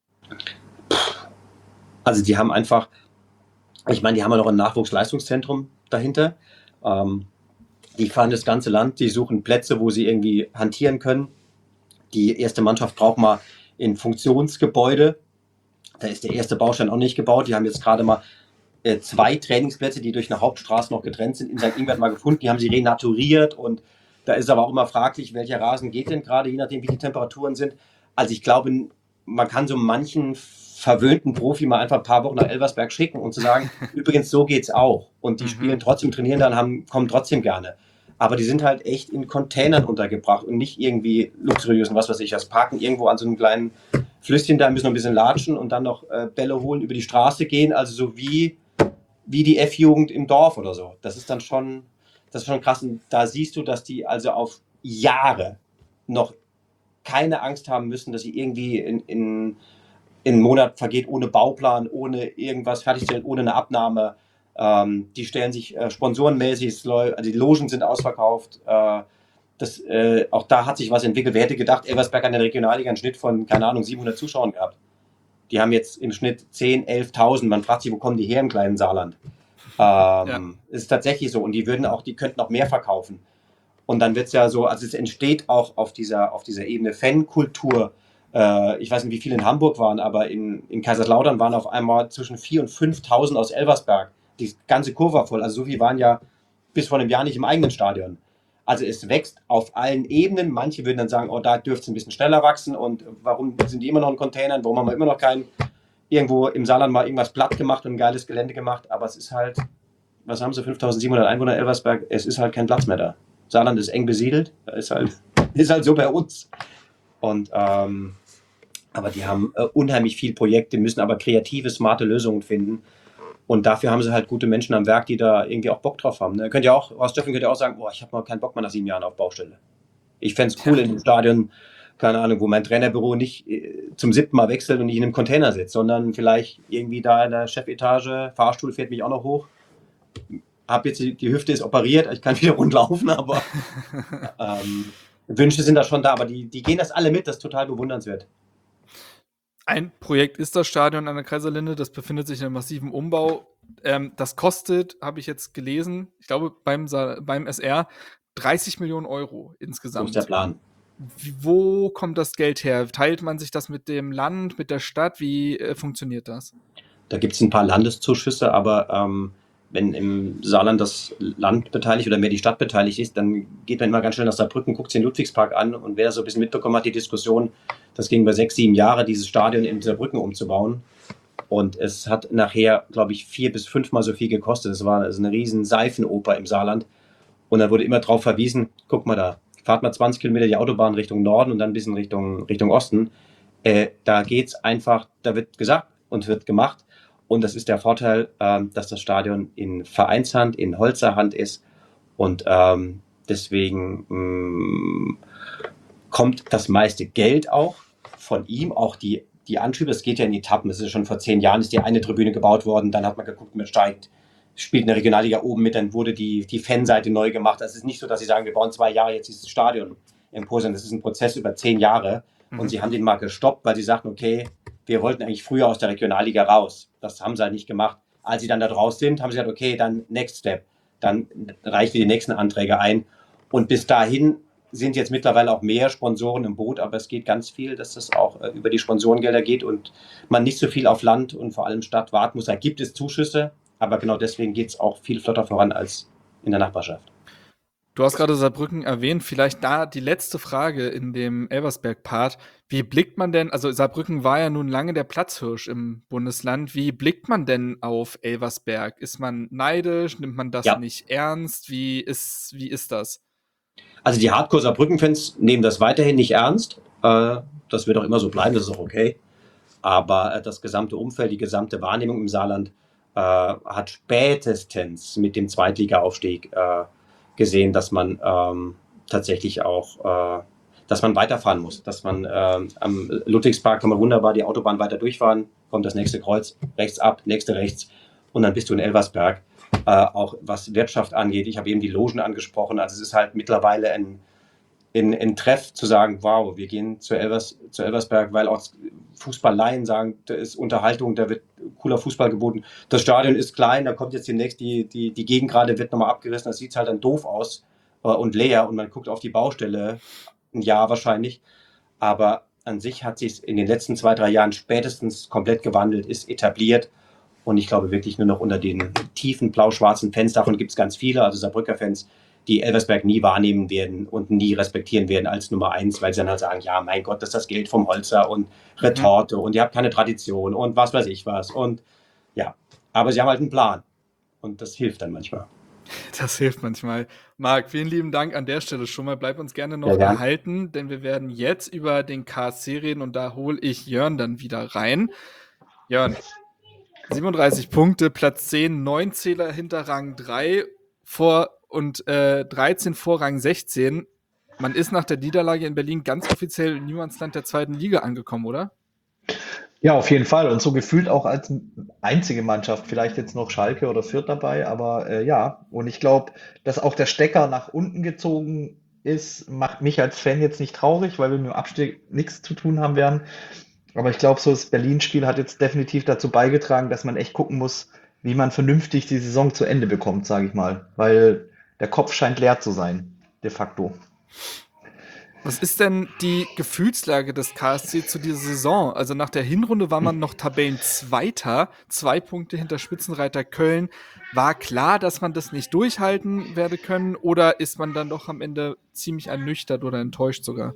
Also die haben einfach, ich meine, die haben ja noch ein Nachwuchsleistungszentrum dahinter. Die fahren das ganze Land, die suchen Plätze, wo sie irgendwie hantieren können. Die erste Mannschaft braucht mal ein Funktionsgebäude. Da ist der erste Baustein auch nicht gebaut. Die haben jetzt gerade mal 2 Trainingsplätze, die durch eine Hauptstraße noch getrennt sind, in St. Ingbert mal gefunden. Die haben sie renaturiert und da ist aber auch immer fraglich, welcher Rasen geht denn gerade, je nachdem, wie die Temperaturen sind. Also ich glaube, man kann so manchen verwöhnten Profi mal einfach ein paar Wochen nach Elversberg schicken und zu sagen, übrigens, so geht's auch. Und die spielen trotzdem, trainieren dann, kommen trotzdem gerne. Aber die sind halt echt in Containern untergebracht und nicht irgendwie luxuriös und was weiß ich, das parken irgendwo an so einem kleinen Flüsschen, da müssen noch ein bisschen latschen und dann noch Bälle holen, über die Straße gehen, also so wie die F-Jugend im Dorf oder so. Das ist schon krass. Und da siehst du, dass die also auf Jahre noch keine Angst haben müssen, dass sie irgendwie in einen Monat vergeht ohne Bauplan, ohne irgendwas fertigstellen, ohne eine Abnahme. Die stellen sich sponsorenmäßig, also die Logen sind ausverkauft. Auch da hat sich was entwickelt. Wer hätte gedacht, Elversberg hat in der Regionalliga einen Schnitt von, keine Ahnung, 700 Zuschauern gehabt. Die haben jetzt im Schnitt 10.000, 11.000. Man fragt sich, wo kommen die her im kleinen Saarland? Es ist tatsächlich so. Und die könnten auch mehr verkaufen. Und dann wird es ja so, also es entsteht auch auf dieser Ebene Fankultur. Ich weiß nicht, wie viele in Hamburg waren, aber in Kaiserslautern waren auf einmal zwischen 4.000 und 5.000 aus Elversberg. Die ganze Kurve war voll. Also so viel waren ja bis vor einem Jahr nicht im eigenen Stadion. Also es wächst auf allen Ebenen. Manche würden dann sagen, da dürfte es ein bisschen schneller wachsen. Und warum sind die immer noch in Containern? Warum haben wir immer noch irgendwo im Saarland mal irgendwas platt gemacht und ein geiles Gelände gemacht? Aber es ist halt, was haben sie, 5.700 Einwohner in Elversberg? Es ist halt kein Platz mehr da. Saarland ist eng besiedelt. Ist halt so bei uns. Und aber die haben unheimlich viele Projekte, müssen aber kreative, smarte Lösungen finden. Und dafür haben sie halt gute Menschen am Werk, die da irgendwie auch Bock drauf haben. Ne? Horst Steffen könnte ja auch sagen, ich habe mal keinen Bock mehr nach 7 Jahren auf Baustelle. Ich fände es cool in einem Stadion, keine Ahnung, wo mein Trainerbüro nicht zum 7. Mal wechselt und nicht in einem Container sitzt, sondern vielleicht irgendwie da in der Chefetage, Fahrstuhl fährt mich auch noch hoch. Hab jetzt die Hüfte ist operiert, ich kann wieder rund laufen, aber Wünsche sind da schon da, aber die gehen das alle mit, das ist total bewundernswert. Ein Projekt ist das Stadion an der Kaiserlinde, das befindet sich in einem massiven Umbau. Das kostet, habe ich jetzt gelesen, ich glaube beim SR, 30 Millionen Euro insgesamt. So ist der Plan. Wo kommt das Geld her? Teilt man sich das mit dem Land, mit der Stadt? Wie funktioniert das? Da gibt es ein paar Landeszuschüsse, aber wenn im Saarland das Land beteiligt oder mehr die Stadt beteiligt ist, dann geht man immer ganz schnell nach Saarbrücken, guckt sich den Ludwigspark an und wer so ein bisschen mitbekommen hat, die Diskussion, das ging über 6, 7 Jahre, dieses Stadion in Saarbrücken umzubauen. Und es hat nachher, glaube ich, 4 bis 5 Mal so viel gekostet. Es war also eine riesen Seifenoper im Saarland. Und dann wurde immer darauf verwiesen, guck mal da, fahrt mal 20 Kilometer die Autobahn Richtung Norden und dann ein bisschen Richtung Osten. Da geht's einfach, da wird gesagt und wird gemacht. Und das ist der Vorteil, dass das Stadion in Vereinshand, in Holzerhand ist. Und deswegen kommt das meiste Geld auch von ihm, auch die Anschübe. Es geht ja in Etappen. Es ist schon vor 10 Jahren ist die eine Tribüne gebaut worden. Dann hat man geguckt, man spielt in der Regionalliga oben mit. Dann wurde die Fanseite neu gemacht. Also es ist nicht so, dass sie sagen, wir bauen 2 Jahre jetzt dieses Stadion emposern. Das ist ein Prozess über 10 Jahre. Und sie haben den mal gestoppt, weil sie sagten, okay, wir wollten eigentlich früher aus der Regionalliga raus. Das haben sie halt nicht gemacht. Als sie dann da draus sind, haben sie gesagt, okay, dann Next Step. Dann reichen wir die nächsten Anträge ein. Und bis dahin sind jetzt mittlerweile auch mehr Sponsoren im Boot, aber es geht ganz viel, dass das auch über die Sponsorengelder geht und man nicht so viel auf Land und vor allem Stadt warten muss. Da gibt es Zuschüsse, aber genau deswegen geht es auch viel flotter voran als in der Nachbarschaft. Du hast gerade Saarbrücken erwähnt, vielleicht da die letzte Frage in dem Elversberg-Part. Wie blickt man denn, also Saarbrücken war ja nun lange der Platzhirsch im Bundesland, wie blickt man denn auf Elversberg? Ist man neidisch? Nimmt man das nicht ernst? Wie ist das? Also die Hardcore-Saarbrücken-Fans nehmen das weiterhin nicht ernst. Das wird auch immer so bleiben, das ist auch okay. Aber das gesamte Umfeld, die gesamte Wahrnehmung im Saarland hat spätestens mit dem Zweitliga-Aufstieg gesehen, dass man tatsächlich auch, dass man weiterfahren muss. Dass man am Ludwigspark kann man wunderbar die Autobahn weiter durchfahren, kommt das nächste Kreuz, rechts ab, nächste rechts und dann bist du in Elversberg. Auch was Wirtschaft angeht. Ich habe eben die Logen angesprochen. Also es ist halt mittlerweile ein Treff zu sagen, wow, wir gehen zu Elversberg, weil auch Fußballleien sagen, da ist Unterhaltung, da wird cooler Fußball geboten. Das Stadion ist klein, da kommt jetzt demnächst die Gegend gerade, wird nochmal abgerissen. Das sieht halt dann doof aus und leer und man guckt auf die Baustelle, ein Jahr wahrscheinlich. Aber an sich hat sich in den letzten 2, 3 Jahren spätestens komplett gewandelt, ist etabliert. Und ich glaube wirklich nur noch unter den tiefen blau-schwarzen Fans, davon gibt es ganz viele, also Saarbrücker Fans, die Elversberg nie wahrnehmen werden und nie respektieren werden als Nummer 1, weil sie dann halt sagen, ja, mein Gott, das ist das Geld vom Holzer und Retorte und ihr habt keine Tradition und was weiß ich was. Und ja, aber sie haben halt einen Plan und das hilft dann manchmal. Das hilft manchmal. Marc, vielen lieben Dank an der Stelle schon mal. Bleib uns gerne noch erhalten, denn wir werden jetzt über den KSC reden und da hole ich Jörn dann wieder rein. Jörn, 37 Punkte, Platz 10, 9 Zähler hinter Rang 3 und 13 vor Rang 16. Man ist nach der Niederlage in Berlin ganz offiziell im Niemandsland der 2. Liga angekommen, oder? Ja, auf jeden Fall. Und so gefühlt auch als einzige Mannschaft. Vielleicht jetzt noch Schalke oder Fürth dabei, aber ja. Und ich glaube, dass auch der Stecker nach unten gezogen ist, macht mich als Fan jetzt nicht traurig, weil wir mit dem Abstieg nichts zu tun haben werden. Aber ich glaube, so das Berlin-Spiel hat jetzt definitiv dazu beigetragen, dass man echt gucken muss, wie man vernünftig die Saison zu Ende bekommt, sage ich mal. Weil der Kopf scheint leer zu sein, de facto. Was ist denn die Gefühlslage des KSC zu dieser Saison? Also nach der Hinrunde war man noch Tabellenzweiter, 2 Punkte hinter Spitzenreiter Köln. War klar, dass man das nicht durchhalten werde können oder ist man dann doch am Ende ziemlich ernüchtert oder enttäuscht sogar?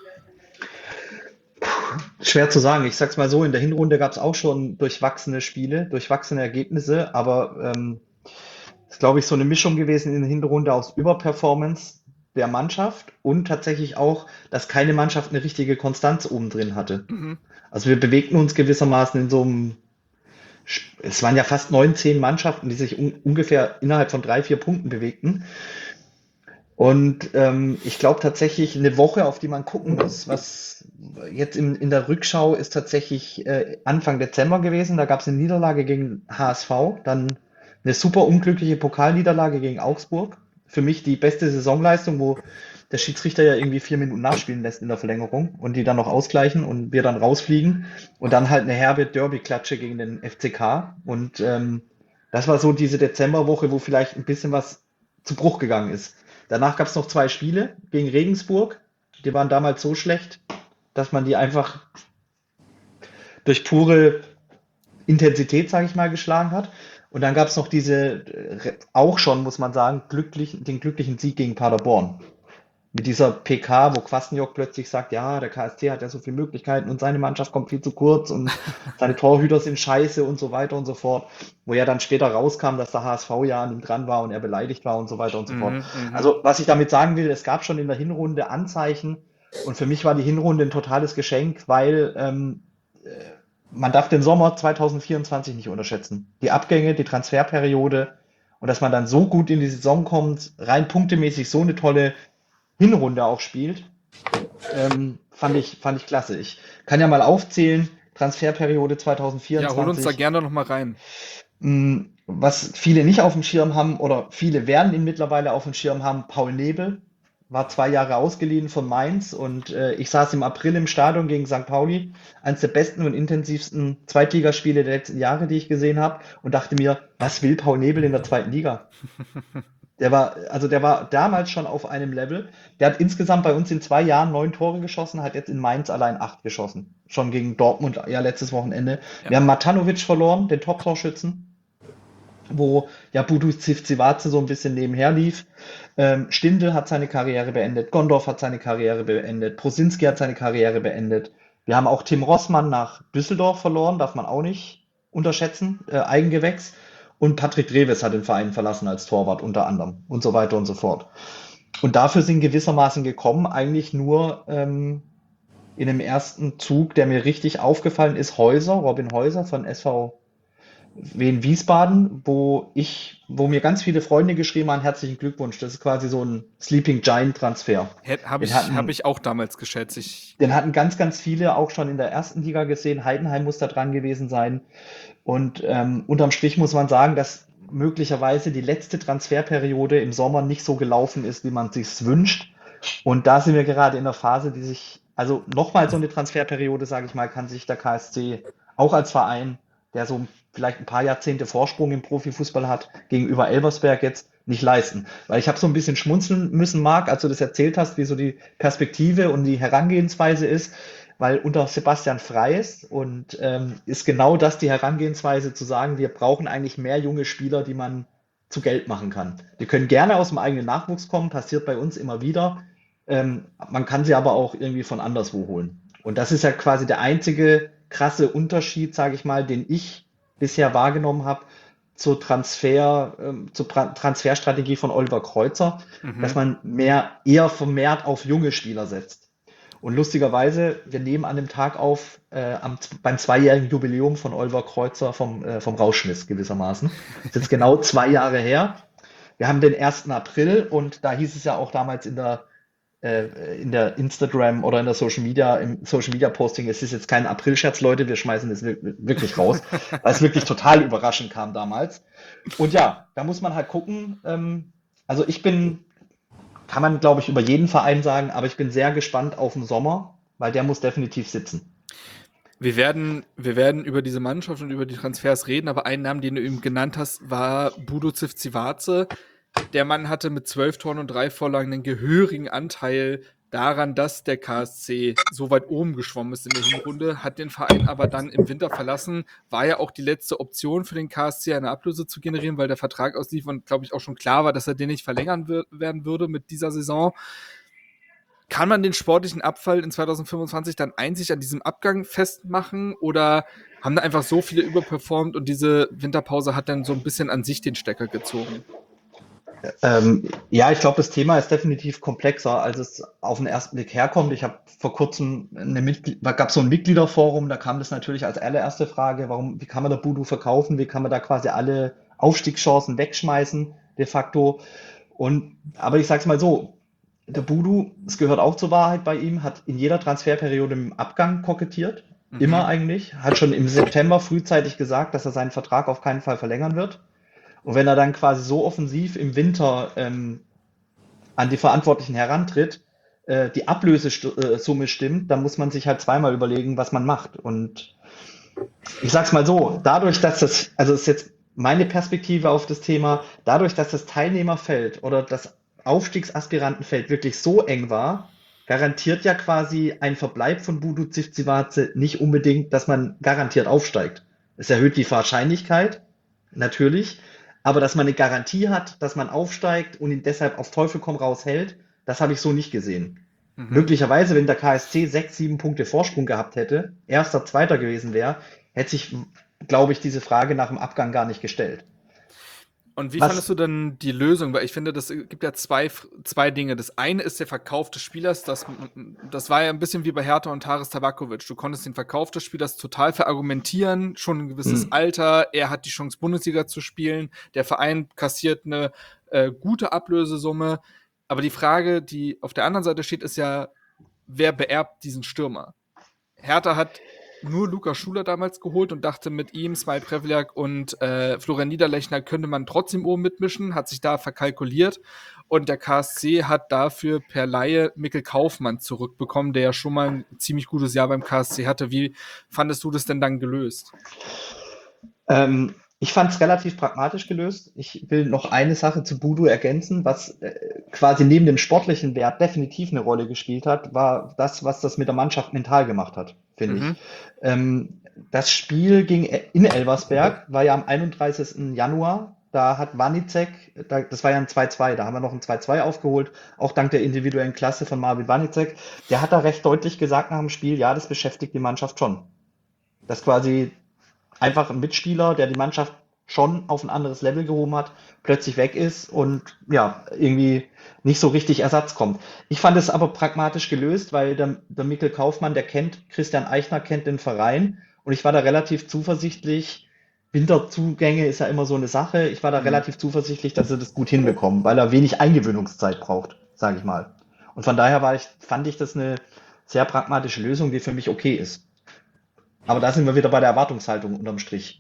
Schwer zu sagen. Ich sag's mal so, in der Hinrunde gab es auch schon durchwachsene Spiele, durchwachsene Ergebnisse, aber ist, glaube ich, so eine Mischung gewesen in der Hinrunde aus Überperformance der Mannschaft und tatsächlich auch, dass keine Mannschaft eine richtige Konstanz oben drin hatte. Also wir bewegten uns gewissermaßen in so einem, es waren ja fast 19 Mannschaften, die sich ungefähr innerhalb von 3, 4 Punkten bewegten. Und ich glaube tatsächlich, eine Woche, auf die man gucken muss, was jetzt in der Rückschau ist tatsächlich Anfang Dezember gewesen. Da gab es eine Niederlage gegen HSV, dann eine super unglückliche Pokalniederlage gegen Augsburg. Für mich die beste Saisonleistung, wo der Schiedsrichter ja irgendwie 4 Minuten nachspielen lässt in der Verlängerung und die dann noch ausgleichen und wir dann rausfliegen. Und dann halt eine herbe Derby-Klatsche gegen den FCK. Und das war so diese Dezemberwoche, wo vielleicht ein bisschen was zu Bruch gegangen ist. Danach gab es noch 2 Spiele gegen Regensburg. Die waren damals so schlecht, dass man die einfach durch pure Intensität, sage ich mal, geschlagen hat. Und dann gab es noch diese, auch schon, muss man sagen, den glücklichen Sieg gegen Paderborn. mit dieser PK, wo Kwasniok plötzlich sagt, ja, der KSC hat ja so viele Möglichkeiten und seine Mannschaft kommt viel zu kurz und seine Torhüter sind scheiße und so weiter und so fort, wo ja dann später rauskam, dass der HSV ja an ihm dran war und er beleidigt war und so weiter und so fort. Also was ich damit sagen will, es gab schon in der Hinrunde Anzeichen und für mich war die Hinrunde ein totales Geschenk, weil man darf den Sommer 2024 nicht unterschätzen. Die Abgänge, die Transferperiode und dass man dann so gut in die Saison kommt, rein punktemäßig so eine tolle Hinrunde auch spielt, fand ich klasse. Ich kann ja mal aufzählen, Transferperiode 2024. Ja, hol uns da gerne noch mal rein. Was viele nicht auf dem Schirm haben oder viele werden ihn mittlerweile auf dem Schirm haben, Paul Nebel war 2 Jahre ausgeliehen von Mainz und ich saß im April im Stadion gegen St. Pauli, eines der besten und intensivsten Zweitligaspiele der letzten Jahre, die ich gesehen habe und dachte mir, was will Paul Nebel in der 2. Liga? Der war damals schon auf einem Level. Der hat insgesamt bei uns in 2 Jahren 9 Tore geschossen, hat jetzt in Mainz allein 8 geschossen. Schon gegen Dortmund, ja, letztes Wochenende. Ja. Wir haben Matanovic verloren, den Top-Torschützen, wo ja Budu Zivcivace so ein bisschen nebenher lief. Stindl hat seine Karriere beendet, Gondorf hat seine Karriere beendet, Prosinski hat seine Karriere beendet. Wir haben auch Tim Rossmann nach Düsseldorf verloren, darf man auch nicht unterschätzen, Eigengewächs. Und Patrick Reves hat den Verein verlassen als Torwart unter anderem und so weiter und so fort. Und dafür sind gewissermaßen gekommen, eigentlich nur in dem ersten Zug, der mir richtig aufgefallen ist, Robin Häuser von SVW in Wiesbaden, wo mir ganz viele Freunde geschrieben haben, herzlichen Glückwunsch, das ist quasi so ein Sleeping Giant Transfer. Hab ich auch damals geschätzt. Den hatten ganz, ganz viele auch schon in der 1. Liga gesehen. Heidenheim muss da dran gewesen sein. Und unterm Strich muss man sagen, dass möglicherweise die letzte Transferperiode im Sommer nicht so gelaufen ist, wie man sich's wünscht. Und da sind wir gerade in der Phase, also nochmal so eine Transferperiode, sage ich mal, kann sich der KSC auch als Verein, der so vielleicht ein paar Jahrzehnte Vorsprung im Profifußball hat, gegenüber Elversberg jetzt nicht leisten. Weil ich habe so ein bisschen schmunzeln müssen, Marc, als du das erzählt hast, wie so die Perspektive und die Herangehensweise ist, weil unter Sebastian Frey ist und ist genau das die Herangehensweise zu sagen, wir brauchen eigentlich mehr junge Spieler, die man zu Geld machen kann. Die können gerne aus dem eigenen Nachwuchs kommen, passiert bei uns immer wieder. Man kann sie aber auch irgendwie von anderswo holen. Und das ist ja quasi der einzige krasse Unterschied, sage ich mal, den ich bisher wahrgenommen habe zur Transferstrategie von Oliver Kreuzer, dass man eher vermehrt auf junge Spieler setzt. Und lustigerweise, wir nehmen an dem Tag auf, beim 2-jährigen Jubiläum von Oliver Kreuzer vom Rauschmiss gewissermaßen. Das ist jetzt genau 2 Jahre her. Wir haben den 1. April und da hieß es ja auch damals in der Instagram oder in der im Social Media Posting, es ist jetzt kein Aprilscherz, Leute, wir schmeißen das wirklich raus, weil es wirklich total überraschend kam damals. Und ja, da muss man halt gucken. Also kann man glaube ich über jeden Verein sagen, aber ich bin sehr gespannt auf den Sommer, weil der muss definitiv sitzen. Wir werden über diese Mannschaft und über die Transfers reden, aber einen Namen, den du eben genannt hast, war Budu Zivcivace. Der Mann hatte mit 12 Toren und 3 Vorlagen einen gehörigen Anteil daran, dass der KSC so weit oben geschwommen ist in der Hinrunde, hat den Verein aber dann im Winter verlassen. War ja auch die letzte Option für den KSC, eine Ablöse zu generieren, weil der Vertrag auslief und, glaube ich, auch schon klar war, dass er den nicht verlängern werden würde mit dieser Saison. Kann man den sportlichen Abfall in 2025 dann einzig an diesem Abgang festmachen oder haben da einfach so viele überperformt und diese Winterpause hat dann so ein bisschen an sich den Stecker gezogen? Ja, ich glaube, das Thema ist definitiv komplexer, als es auf den ersten Blick herkommt. Ich habe vor kurzem gab so ein Mitgliederforum, da kam das natürlich als allererste Frage, wie kann man der Budu verkaufen, wie kann man da quasi alle Aufstiegschancen wegschmeißen, de facto. Aber ich sag's mal so, der Budu, es gehört auch zur Wahrheit bei ihm, hat in jeder Transferperiode mit dem Abgang kokettiert, immer eigentlich, hat schon im September frühzeitig gesagt, dass er seinen Vertrag auf keinen Fall verlängern wird. Und wenn er dann quasi so offensiv im Winter an die Verantwortlichen herantritt, die Ablösesumme stimmt, dann muss man sich halt zweimal überlegen, was man macht. Und ich sag's mal so, dadurch, dass das ist jetzt meine Perspektive auf das Thema, dadurch, dass das Teilnehmerfeld oder das Aufstiegsaspirantenfeld wirklich so eng war, garantiert ja quasi ein Verbleib von Budu Zivcivace nicht unbedingt, dass man garantiert aufsteigt. Es erhöht die Wahrscheinlichkeit, natürlich, aber dass man eine Garantie hat, dass man aufsteigt und ihn deshalb auf Teufel komm raus hält, Das habe ich so nicht gesehen. Möglicherweise, wenn der KSC 6, 7 Punkte Vorsprung gehabt hätte, erster, zweiter gewesen wäre, hätte sich, glaube ich, diese Frage nach dem Abgang gar nicht gestellt. Und wie fandest du denn die Lösung? Weil ich finde, das gibt ja zwei Dinge. Das eine ist der Verkauf des Spielers. Das war ja ein bisschen wie bei Hertha und Haris Tabakovic. Du konntest den Verkauf des Spielers total verargumentieren. Schon ein gewisses Alter. Er hat die Chance, Bundesliga zu spielen. Der Verein kassiert eine gute Ablösesumme. Aber die Frage, die auf der anderen Seite steht, ist ja, wer beerbt diesen Stürmer? Hertha hat nur Lukas Schuler damals geholt und dachte, mit ihm, Smile Prevliak und Florian Niederlechner könnte man trotzdem oben mitmischen, hat sich da verkalkuliert. Und der KSC hat dafür per Laie Mikkel Kaufmann zurückbekommen, der ja schon mal ein ziemlich gutes Jahr beim KSC hatte. Wie fandest du das denn dann gelöst? Ich fand es relativ pragmatisch gelöst. Ich will noch eine Sache zu Budu ergänzen, was quasi neben dem sportlichen Wert definitiv eine Rolle gespielt hat, war das, was das mit der Mannschaft mental gemacht hat, finde ich. Das Spiel ging in Elversberg, war ja am 31. Januar. Da hat Wanicek, das war ja ein 2-2, da haben wir noch ein 2-2 aufgeholt, auch dank der individuellen Klasse von Marvin Wanicek. Der hat da recht deutlich gesagt nach dem Spiel, ja, das beschäftigt die Mannschaft schon. Das quasi einfach ein Mitspieler, der die Mannschaft schon auf ein anderes Level gehoben hat, plötzlich weg ist und ja, irgendwie nicht so richtig Ersatz kommt. Ich fand es aber pragmatisch gelöst, weil der Mikkel Kaufmann, Christian Eichner kennt den Verein und ich war da relativ zuversichtlich. Winterzugänge ist ja immer so eine Sache. Ich war da relativ zuversichtlich, dass er das gut hinbekommt, weil er wenig Eingewöhnungszeit braucht, sage ich mal. Und von daher fand ich das eine sehr pragmatische Lösung, die für mich okay ist. Aber da sind wir wieder bei der Erwartungshaltung unterm Strich.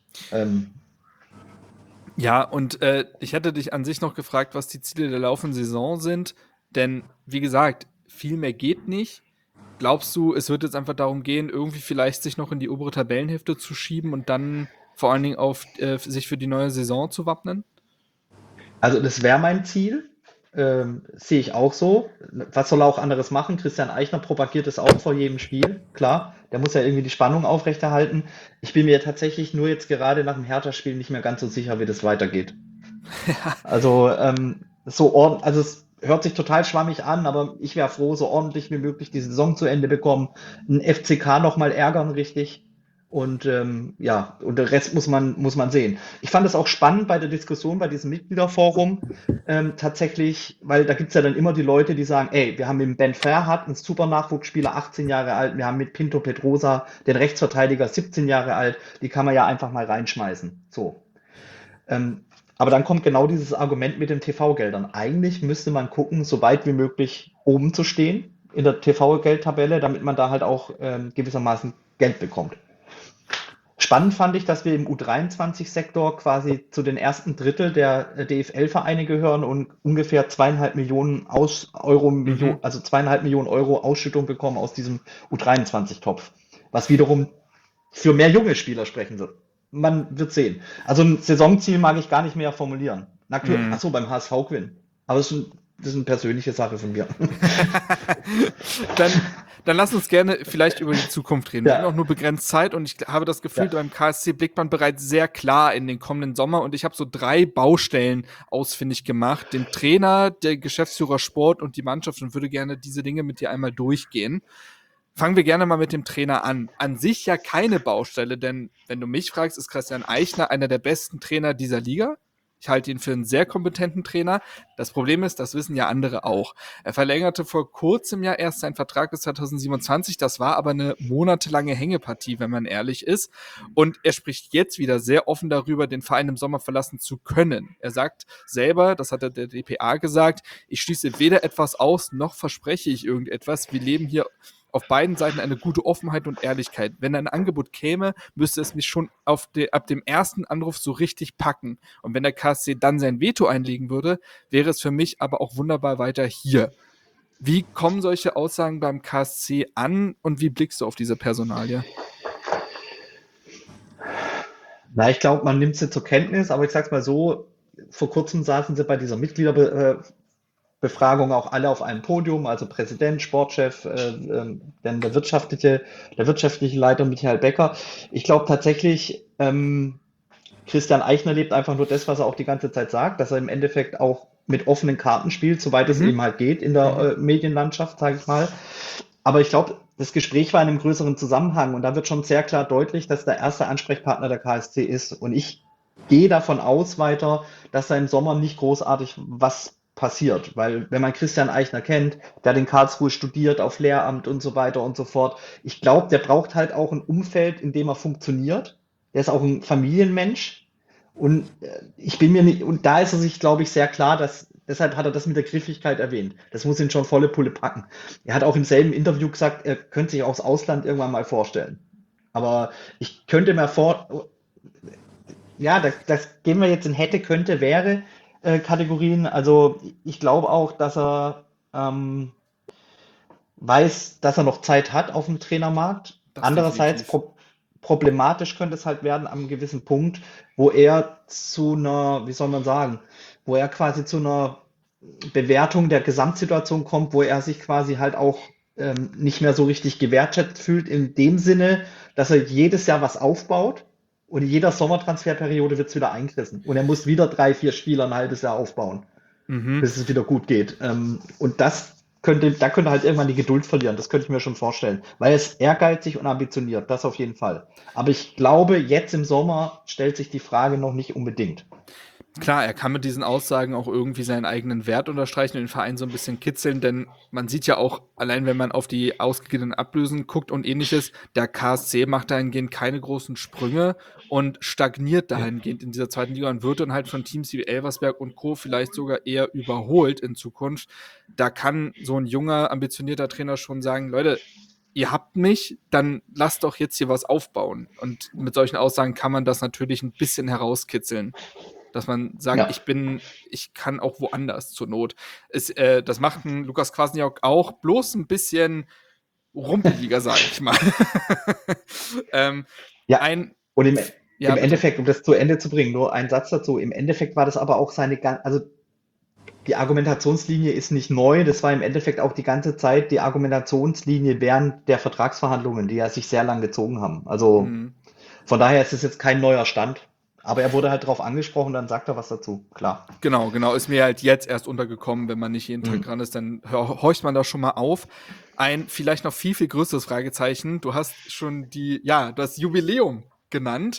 Ja, und ich hätte dich an sich noch gefragt, was die Ziele der laufenden Saison sind. Denn, wie gesagt, viel mehr geht nicht. Glaubst du, es wird jetzt einfach darum gehen, irgendwie vielleicht sich noch in die obere Tabellenhälfte zu schieben und dann vor allen Dingen auf sich für die neue Saison zu wappnen? Also das wäre mein Ziel. Sehe ich auch so. Was soll er auch anderes machen? Christian Eichner propagiert es auch vor jedem Spiel. Klar, der muss ja irgendwie die Spannung aufrechterhalten. Ich bin mir tatsächlich nur jetzt gerade nach dem Hertha-Spiel nicht mehr ganz so sicher, wie das weitergeht. Also es hört sich total schwammig an, aber ich wäre froh, so ordentlich wie möglich die Saison zu Ende bekommen, einen FCK nochmal ärgern, richtig. Und und der Rest muss man sehen. Ich fand es auch spannend bei der Diskussion bei diesem Mitgliederforum tatsächlich, weil da gibt es ja dann immer die Leute, die sagen, ey, wir haben mit Ben Ferhat einen super Nachwuchsspieler, 18 Jahre alt, wir haben mit Pinto Pedrosa den Rechtsverteidiger, 17 Jahre alt, die kann man ja einfach mal reinschmeißen. So. Aber dann kommt genau dieses Argument mit den TV-Geldern. Eigentlich müsste man gucken, so weit wie möglich oben zu stehen in der TV-Geldtabelle, damit man da halt auch gewissermaßen Geld bekommt. Spannend fand ich, dass wir im U23-Sektor quasi zu den ersten Drittel der DFL-Vereine gehören und ungefähr 2,5 Millionen also 2,5 Millionen Euro Ausschüttung bekommen aus diesem U23-Topf. Was wiederum für mehr junge Spieler sprechen wird. Man wird sehen. Also ein Saisonziel mag ich gar nicht mehr formulieren. Achso, beim HSV gewinnen. Aber das ist eine persönliche Sache von mir. Dann lass uns gerne vielleicht über die Zukunft reden. Wir haben auch nur begrenzt Zeit und ich habe das Gefühl, beim KSC blickt man bereits sehr klar in den kommenden Sommer und ich habe so 3 Baustellen ausfindig gemacht. Den Trainer, der Geschäftsführer Sport und die Mannschaft und würde gerne diese Dinge mit dir einmal durchgehen. Fangen wir gerne mal mit dem Trainer an. An sich ja keine Baustelle, denn wenn du mich fragst, ist Christian Eichner einer der besten Trainer dieser Liga. Ich halte ihn für einen sehr kompetenten Trainer. Das Problem ist, das wissen ja andere auch. Er verlängerte vor kurzem ja erst seinen Vertrag bis 2027. Das war aber eine monatelange Hängepartie, wenn man ehrlich ist. Und er spricht jetzt wieder sehr offen darüber, den Verein im Sommer verlassen zu können. Er sagt selber, das hat der dpa gesagt, ich schließe weder etwas aus, noch verspreche ich irgendetwas. Wir leben hier auf beiden Seiten eine gute Offenheit und Ehrlichkeit. Wenn ein Angebot käme, müsste es mich schon ab dem ersten Anruf so richtig packen. Und wenn der KSC dann sein Veto einlegen würde, wäre es für mich aber auch wunderbar weiter hier. Wie kommen solche Aussagen beim KSC an und wie blickst du auf diese Personalie? Na, ich glaube, man nimmt sie zur Kenntnis, aber ich sag's mal so, vor kurzem saßen sie bei dieser Mitgliederbefragung auch alle auf einem Podium, also Präsident, Sportchef, dann der wirtschaftliche Leiter Michael Becker. Ich glaube tatsächlich, Christian Eichner lebt einfach nur das, was er auch die ganze Zeit sagt, dass er im Endeffekt auch mit offenen Karten spielt, soweit es eben halt geht in der Medienlandschaft, sage ich mal. Aber ich glaube, das Gespräch war in einem größeren Zusammenhang und da wird schon sehr klar deutlich, dass der erste Ansprechpartner der KSC ist. Und ich gehe davon aus weiter, dass da im Sommer nicht großartig was passiert. Weil wenn man Christian Eichner kennt, der hat in Karlsruhe studiert, auf Lehramt und so weiter und so fort. Ich glaube, der braucht halt auch ein Umfeld, in dem er funktioniert. Der ist auch ein Familienmensch. Und ich bin mir nicht, und da ist er sich, glaube ich, sehr klar, dass deshalb hat er das mit der Griffigkeit erwähnt. Das muss ihn schon volle Pulle packen. Er hat auch im selben Interview gesagt, er könnte sich auch das Ausland irgendwann mal vorstellen. Aber ich könnte mir ja, das gehen wir jetzt in hätte, könnte, wäre Kategorien. Also ich glaube auch, dass er weiß, dass er noch Zeit hat auf dem Trainermarkt. Das Andererseits definitiv. problematisch könnte es halt werden am gewissen Punkt, wo er zu einer, wie soll man sagen, wo er quasi zu einer Bewertung der Gesamtsituation kommt, wo er sich quasi halt auch nicht mehr so richtig gewertschätzt fühlt, in dem Sinne, dass er jedes Jahr was aufbaut und in jeder Sommertransferperiode wird es wieder eingerissen. Und er muss wieder 3, 4 Spieler ein halbes Jahr aufbauen, bis es wieder gut geht. Und da könnte halt irgendwann die Geduld verlieren. Das könnte ich mir schon vorstellen. Weil er ist ehrgeizig und ambitioniert, das auf jeden Fall. Aber ich glaube, jetzt im Sommer stellt sich die Frage noch nicht unbedingt. Klar, er kann mit diesen Aussagen auch irgendwie seinen eigenen Wert unterstreichen und den Verein so ein bisschen kitzeln, denn man sieht ja auch, allein wenn man auf die ausgegebenen Ablösen guckt und ähnliches, der KSC macht dahingehend keine großen Sprünge und stagniert dahingehend in dieser zweiten Liga und wird dann halt von Teams wie Elversberg und Co. vielleicht sogar eher überholt in Zukunft. Da kann so ein junger, ambitionierter Trainer schon sagen, Leute, ihr habt mich, dann lasst doch jetzt hier was aufbauen. Und mit solchen Aussagen kann man das natürlich ein bisschen herauskitzeln. Dass man sagt, Ja. ich kann auch woanders zur Not. Das macht ein Lukas Kwasniok auch, bloß ein bisschen rumpeliger, sage ich mal. Ja, und im bitte. Endeffekt, um das zu Ende zu bringen, nur ein Satz dazu. Im Endeffekt war das aber auch also die Argumentationslinie ist nicht neu. Das war im Endeffekt auch die ganze Zeit die Argumentationslinie während der Vertragsverhandlungen, die ja sich sehr lang gezogen haben. Also von daher ist es jetzt kein neuer Stand. Aber er wurde halt drauf angesprochen, dann sagt er was dazu, klar. Genau, ist mir halt jetzt erst untergekommen, wenn man nicht jeden Tag dran ist, dann horcht man da schon mal auf. Ein vielleicht noch viel, viel größeres Fragezeichen, du hast schon das Jubiläum genannt,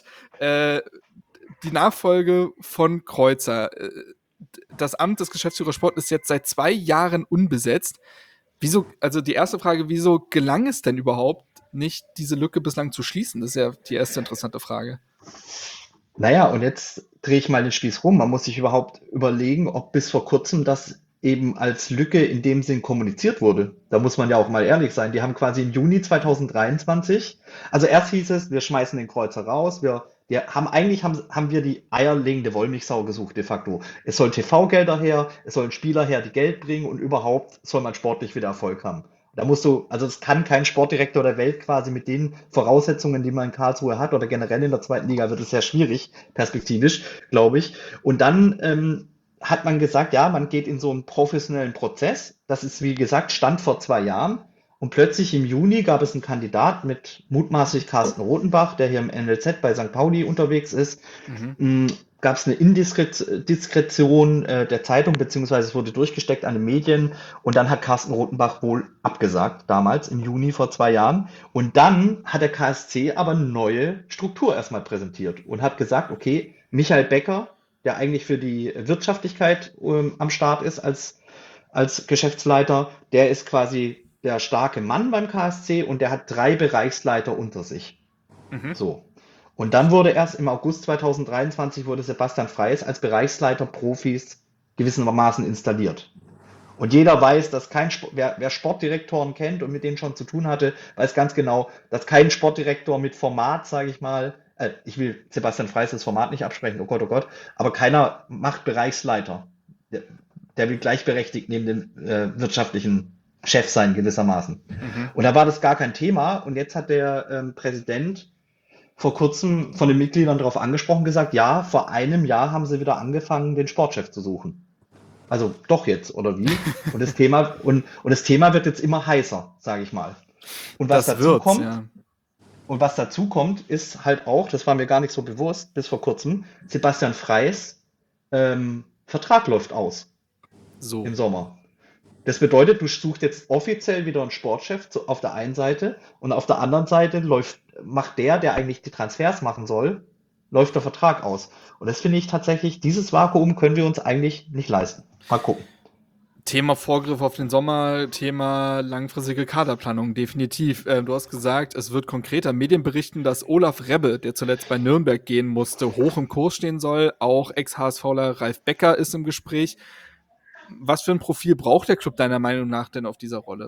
die Nachfolge von Kreuzer. Das Amt des Geschäftsführers Sport ist jetzt seit 2 Jahren unbesetzt. Also die erste Frage, wieso gelang es denn überhaupt nicht, diese Lücke bislang zu schließen? Das ist ja die erste interessante Frage. Naja, und jetzt drehe ich mal den Spieß rum. Man muss sich überhaupt überlegen, ob bis vor kurzem das eben als Lücke in dem Sinn kommuniziert wurde. Da muss man ja auch mal ehrlich sein. Die haben quasi im Juni 2023, also erst hieß es, wir schmeißen den Kreuzer raus, wir haben wir die eierlegende Wollmilchsau gesucht de facto. Es soll TV-Gelder her, es sollen Spieler her, die Geld bringen und überhaupt soll man sportlich wieder Erfolg haben. Also es kann kein Sportdirektor der Welt quasi mit den Voraussetzungen, die man in Karlsruhe hat oder generell in der zweiten Liga, wird es sehr schwierig, perspektivisch, glaube ich. Und dann hat man gesagt, ja, man geht in so einen professionellen Prozess. Das ist, wie gesagt, Stand vor 2 Jahren. Und plötzlich im Juni gab es einen Kandidat mit mutmaßlich Carsten Rothenbach, der hier im NLZ bei St. Pauli unterwegs ist. Gab es eine Indiskretion der Zeitung, beziehungsweise es wurde durchgesteckt an den Medien. Und dann hat Carsten Rothenbach wohl abgesagt, damals im Juni vor 2 Jahren. Und dann hat der KSC aber eine neue Struktur erstmal präsentiert und hat gesagt, okay, Michael Becker, der eigentlich für die Wirtschaftlichkeit am Start ist als Geschäftsleiter, der ist quasi der starke Mann beim KSC und der hat 3 Bereichsleiter unter sich. So. Und dann wurde erst im August 2023 wurde Sebastian Freis als Bereichsleiter Profis gewissermaßen installiert. Und jeder weiß, dass wer Sportdirektoren kennt und mit denen schon zu tun hatte, weiß ganz genau, dass kein Sportdirektor mit Format, sage ich mal, ich will Sebastian Freis das Format nicht absprechen, oh Gott, aber keiner macht Bereichsleiter. Der will gleichberechtigt neben dem wirtschaftlichen Chef sein gewissermaßen. Und da war das gar kein Thema und jetzt hat der Präsident vor kurzem von den Mitgliedern darauf angesprochen, gesagt, ja, vor einem Jahr haben sie wieder angefangen, den Sportchef zu suchen. Also doch jetzt, oder wie? Und das Thema wird jetzt immer heißer, sage ich mal. Und was dazu kommt, Und was dazu kommt, ist halt auch, das war mir gar nicht so bewusst bis vor kurzem, Sebastian Freis Vertrag läuft aus So. im Sommer. Das bedeutet, du suchst jetzt offiziell wieder einen Sportchef auf der einen Seite und auf der anderen Seite macht der eigentlich die Transfers machen soll, läuft der Vertrag aus. Und das finde ich tatsächlich, dieses Vakuum können wir uns eigentlich nicht leisten. Mal gucken. Thema Vorgriff auf den Sommer, Thema langfristige Kaderplanung, definitiv. Du hast gesagt, es wird konkreter. Medien berichten, dass Olaf Rebbe, der zuletzt bei Nürnberg gehen musste, hoch im Kurs stehen soll. Auch Ex-HSVler Ralf Becker ist im Gespräch. Was für ein Profil braucht der Club deiner Meinung nach denn auf dieser Rolle?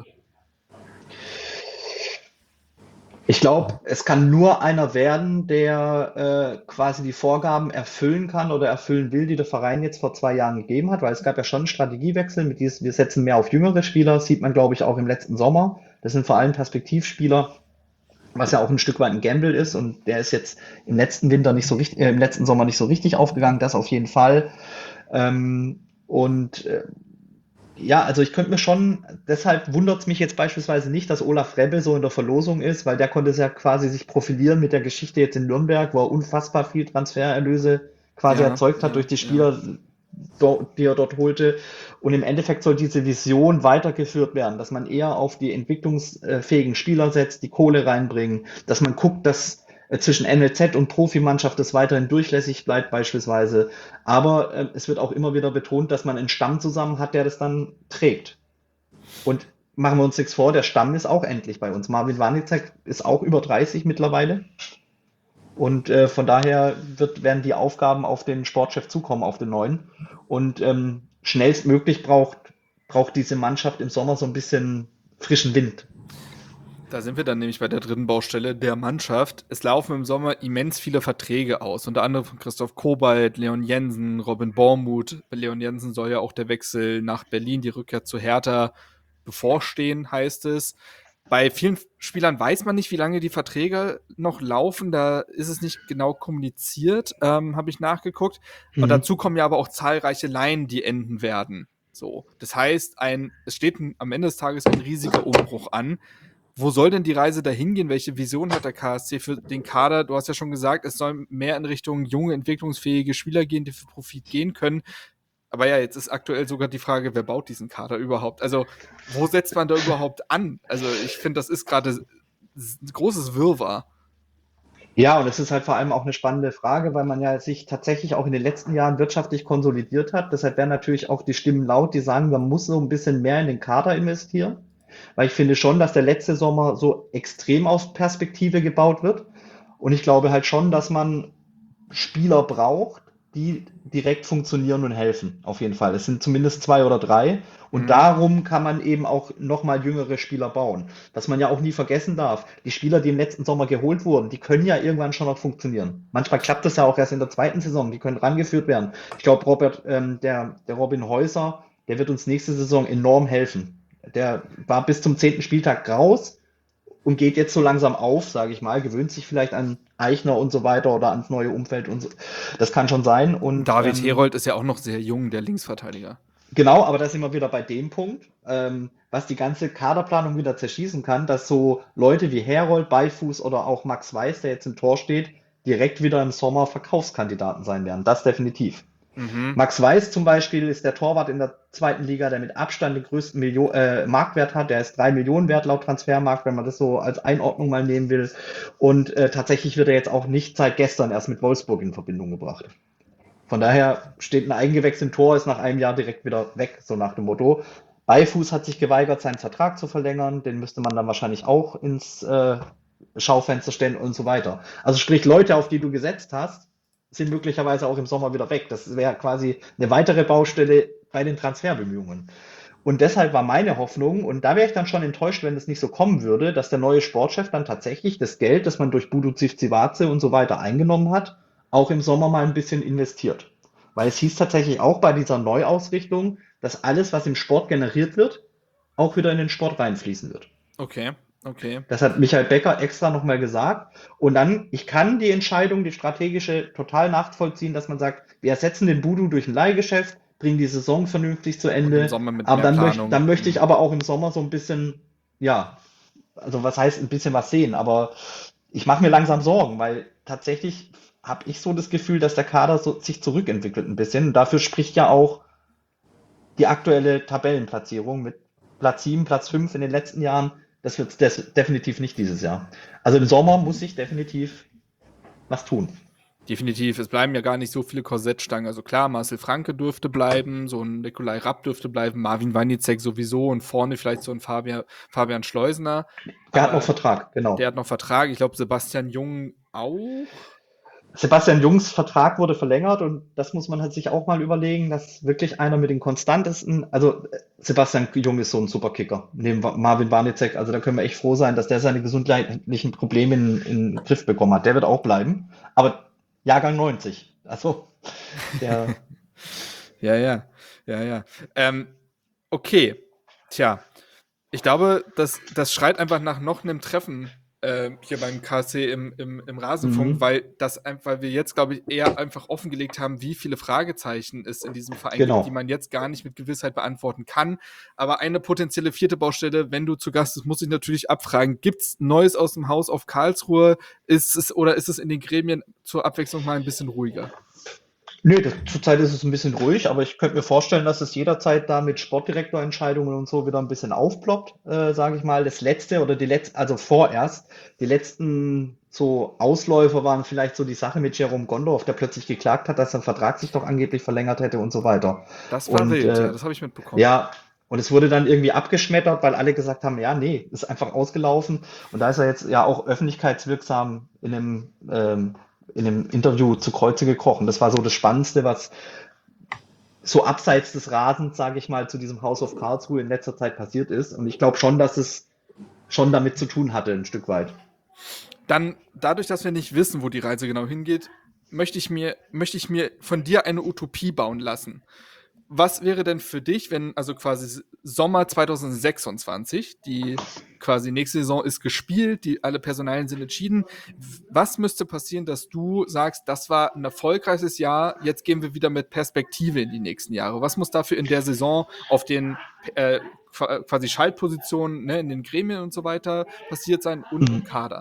Ich glaube, es kann nur einer werden, der quasi die Vorgaben erfüllen kann oder erfüllen will, die der Verein jetzt vor 2 Jahren gegeben hat, weil es gab ja schon einen Strategiewechsel wir setzen mehr auf jüngere Spieler, sieht man, glaube ich, auch im letzten Sommer. Das sind vor allem Perspektivspieler, was ja auch ein Stück weit ein Gamble ist und der ist jetzt im letzten Winter nicht so richtig, im letzten Sommer nicht so richtig aufgegangen, das auf jeden Fall. Ja, also ich könnte mir schon, deshalb wundert es mich jetzt beispielsweise nicht, dass Olaf Rebbe so in der Verlosung ist, weil der konnte es ja quasi sich profilieren mit der Geschichte jetzt in Nürnberg, wo er unfassbar viel Transfererlöse quasi erzeugt hat durch die Spieler, die er dort holte. Und im Endeffekt soll diese Vision weitergeführt werden, dass man eher auf die entwicklungsfähigen Spieler setzt, die Kohle reinbringen, dass man guckt, dass zwischen NLZ und Profimannschaft das weiterhin durchlässig bleibt beispielsweise. Aber es wird auch immer wieder betont, dass man einen Stamm zusammen hat, der das dann trägt. Und machen wir uns nichts vor, der Stamm ist auch endlich bei uns. Marvin Wanicek ist auch über 30 mittlerweile. Und von daher werden die Aufgaben auf den Sportchef zukommen, auf den neuen. Und schnellstmöglich braucht diese Mannschaft im Sommer so ein bisschen frischen Wind. Da sind wir dann nämlich bei der dritten Baustelle der Mannschaft. Es laufen im Sommer immens viele Verträge aus, unter anderem von Christoph Kobalt, Leon Jensen, Robin Bormuth. Bei Leon Jensen soll ja auch der Wechsel nach Berlin, die Rückkehr zu Hertha bevorstehen, heißt es. Bei vielen Spielern weiß man nicht, wie lange die Verträge noch laufen. Da ist es nicht genau kommuniziert, habe ich nachgeguckt. Und dazu kommen ja aber auch zahlreiche Leihen, die enden werden. So, das heißt, es steht am Ende des Tages ein riesiger Umbruch an. Wo soll denn die Reise dahin gehen? Welche Vision hat der KSC für den Kader? Du hast ja schon gesagt, es soll mehr in Richtung junge, entwicklungsfähige Spieler gehen, die für Profit gehen können. Aber ja, jetzt ist aktuell sogar die Frage, wer baut diesen Kader überhaupt? Also, wo setzt man da überhaupt an? Also, ich finde, das ist gerade ein großes Wirrwarr. Ja, und es ist halt vor allem auch eine spannende Frage, weil man ja sich tatsächlich auch in den letzten Jahren wirtschaftlich konsolidiert hat. Deshalb werden natürlich auch die Stimmen laut, die sagen, man muss so ein bisschen mehr in den Kader investieren. Weil ich finde schon, dass der letzte Sommer so extrem aus Perspektive gebaut wird. Und ich glaube halt schon, dass man Spieler braucht, die direkt funktionieren und helfen. Auf jeden Fall. Es sind zumindest 2 oder 3. Und darum kann man eben auch nochmal jüngere Spieler bauen. Was man ja auch nie vergessen darf. Die Spieler, die im letzten Sommer geholt wurden, die können ja irgendwann schon noch funktionieren. Manchmal klappt das ja auch erst in der zweiten Saison. Die können rangeführt werden. Ich glaube, der Robin Häuser, der wird uns nächste Saison enorm helfen. Der war bis zum 10. Spieltag raus und geht jetzt so langsam auf, sage ich mal, gewöhnt sich vielleicht an Eichner und so weiter oder ans neue Umfeld und so. Das kann schon sein. Und David Herold ist ja auch noch sehr jung, der Linksverteidiger. Genau, aber da sind wir wieder bei dem Punkt, was die ganze Kaderplanung wieder zerschießen kann, dass so Leute wie Herold, Beifuß oder auch Max Weiß, der jetzt im Tor steht, direkt wieder im Sommer Verkaufskandidaten sein werden. Das definitiv. Max Weiß zum Beispiel ist der Torwart in der 2. Liga, der mit Abstand den größten Marktwert hat. Der ist 3 Millionen wert laut Transfermarkt, wenn man das so als Einordnung mal nehmen will. Und tatsächlich wird er jetzt auch nicht seit gestern erst mit Wolfsburg in Verbindung gebracht. Von daher steht ein Eingewächs im Tor, ist nach einem Jahr direkt wieder weg, so nach dem Motto. Beifuß hat sich geweigert, seinen Vertrag zu verlängern. Den müsste man dann wahrscheinlich auch ins Schaufenster stellen und so weiter. Also sprich, Leute, auf die du gesetzt hast, sind möglicherweise auch im Sommer wieder weg. Das wäre quasi eine weitere Baustelle bei den Transferbemühungen. Und deshalb war meine Hoffnung, und da wäre ich dann schon enttäuscht, wenn es nicht so kommen würde, dass der neue Sportchef dann tatsächlich das Geld, das man durch Budu Zivcivace und so weiter eingenommen hat, auch im Sommer mal ein bisschen investiert. Weil es hieß tatsächlich auch bei dieser Neuausrichtung, dass alles, was im Sport generiert wird, auch wieder in den Sport reinfließen wird. Okay. Das hat Michael Becker extra nochmal gesagt. Und dann, ich kann die Entscheidung, die strategische, total nachvollziehen, dass man sagt, wir ersetzen den Budu durch ein Leihgeschäft, bringen die Saison vernünftig zu Ende. Aber dann möchte ich aber auch im Sommer so ein bisschen, ja, also was heißt ein bisschen was sehen, aber ich mache mir langsam Sorgen, weil tatsächlich habe ich so das Gefühl, dass der Kader sich zurückentwickelt ein bisschen. Und dafür spricht ja auch die aktuelle Tabellenplatzierung mit Platz 7, Platz 5 in den letzten Jahren. Das wird es definitiv nicht dieses Jahr. Also im Sommer muss sich definitiv was tun. Definitiv, es bleiben ja gar nicht so viele Korsettstangen. Also klar, Marcel Franke dürfte bleiben, so ein Nikolai Rapp dürfte bleiben, Marvin Wanizek sowieso und vorne vielleicht so ein Fabian Schleusener. Der hat noch Vertrag, genau. Der hat noch Vertrag. Ich glaube, Sebastian Jung auch. Sebastian Jungs Vertrag wurde verlängert und das muss man halt sich auch mal überlegen, dass wirklich einer mit den konstantesten, also Sebastian Jung ist so ein super Kicker, neben Marvin Wanizek, also da können wir echt froh sein, dass der seine gesundheitlichen Probleme in den Griff bekommen hat. Der wird auch bleiben, aber Jahrgang 90, also der... Ja. Okay, tja, ich glaube, das schreit einfach nach noch einem Treffen hier beim KSC im Rasenfunk, weil wir jetzt, glaube ich, eher einfach offengelegt haben, wie viele Fragezeichen es in diesem Verein gibt, die man jetzt gar nicht mit Gewissheit beantworten kann. Aber eine potenzielle vierte Baustelle, wenn du zu Gast bist, muss ich natürlich abfragen, gibt es Neues aus dem Haus auf Karlsruhe? Ist es in den Gremien zur Abwechslung mal ein bisschen ruhiger? Nö, zurzeit ist es ein bisschen ruhig, aber ich könnte mir vorstellen, dass es jederzeit da mit Sportdirektorentscheidungen und so wieder ein bisschen aufploppt, sage ich mal. Die letzten so Ausläufer waren vielleicht so die Sache mit Jerome Gondorf, der plötzlich geklagt hat, dass sein Vertrag sich doch angeblich verlängert hätte und so weiter. Das war wild, ja, das habe ich mitbekommen. Ja, und es wurde dann irgendwie abgeschmettert, weil alle gesagt haben, ja, nee, ist einfach ausgelaufen. Und da ist er jetzt ja auch öffentlichkeitswirksam in einem Interview zu Kreuze gekrochen. Das war so das Spannendste, was so abseits des Rasens, sage ich mal, zu diesem House of Karlsruhe in letzter Zeit passiert ist. Und ich glaube schon, dass es schon damit zu tun hatte, ein Stück weit. Dann, dadurch, dass wir nicht wissen, wo die Reise genau hingeht, möchte ich mir von dir eine Utopie bauen lassen. Was wäre denn für dich, wenn, also quasi Sommer 2026, die quasi nächste Saison ist gespielt, alle Personalien sind entschieden. Was müsste passieren, dass du sagst, das war ein erfolgreiches Jahr, jetzt gehen wir wieder mit Perspektive in die nächsten Jahre? Was muss dafür in der Saison auf den quasi Schaltpositionen, ne, in den Gremien und so weiter passiert sein und im Kader?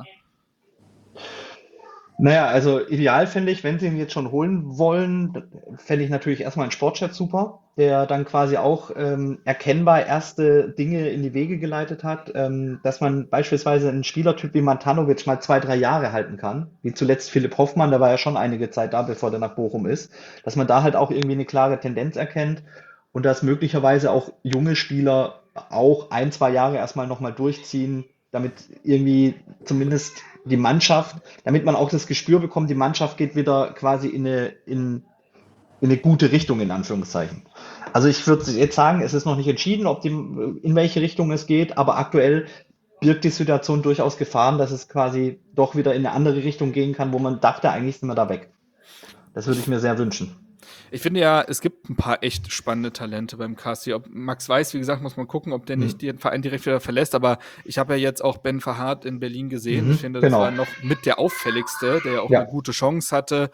Naja, also ideal fände ich, wenn sie ihn jetzt schon holen wollen, fände ich natürlich erstmal einen Sportchef super, der dann quasi auch erkennbar erste Dinge in die Wege geleitet hat, dass man beispielsweise einen Spielertyp wie Matanovic mal 2, 3 Jahre halten kann, wie zuletzt Philipp Hoffmann, der war ja schon einige Zeit da, bevor der nach Bochum ist, dass man da halt auch irgendwie eine klare Tendenz erkennt und dass möglicherweise auch junge Spieler auch 1, 2 Jahre erstmal nochmal durchziehen, damit irgendwie zumindest die Mannschaft, damit man auch das Gespür bekommt, die Mannschaft geht wieder quasi in eine gute Richtung, in Anführungszeichen. Also ich würde jetzt sagen, es ist noch nicht entschieden, in welche Richtung es geht, aber aktuell birgt die Situation durchaus Gefahren, dass es quasi doch wieder in eine andere Richtung gehen kann, wo man dachte, eigentlich sind wir da weg. Das würde ich mir sehr wünschen. Ich finde ja, es gibt ein paar echt spannende Talente beim KSC. Ob Max Weiß, wie gesagt, muss man gucken, ob der nicht den Verein direkt wieder verlässt. Aber ich habe ja jetzt auch Ben Verhaert in Berlin gesehen. Ich finde, das war noch mit der auffälligste, der ja auch eine gute Chance hatte.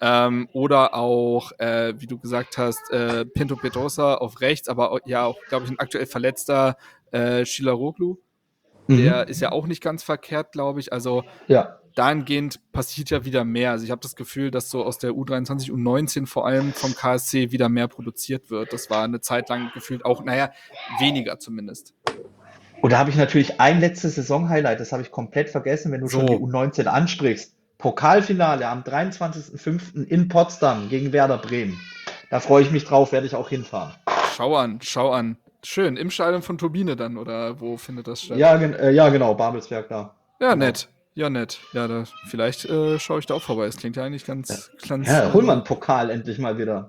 Oder auch, wie du gesagt hast, Pinto Pedrosa auf rechts, aber ja auch, glaube ich, ein aktuell verletzter Cilaroglu. Der ist ja auch nicht ganz verkehrt, glaube ich. Also dahingehend passiert ja wieder mehr. Also ich habe das Gefühl, dass so aus der U23, U19 vor allem vom KSC wieder mehr produziert wird. Das war eine Zeit lang gefühlt auch, weniger zumindest. Und da habe ich natürlich ein letztes Saison-Highlight, das habe ich komplett vergessen, wenn du schon die U19 ansprichst. Pokalfinale am 23.05. in Potsdam gegen Werder Bremen. Da freue ich mich drauf, werde ich auch hinfahren. Schau an. Schön, im Stadion von Turbine dann, oder wo findet das statt? Ja, genau, Babelsberg da. Ja, nett. Ja, vielleicht schaue ich da auch vorbei. Es klingt ja eigentlich ganz ja, hol mal einen Pokal endlich mal wieder.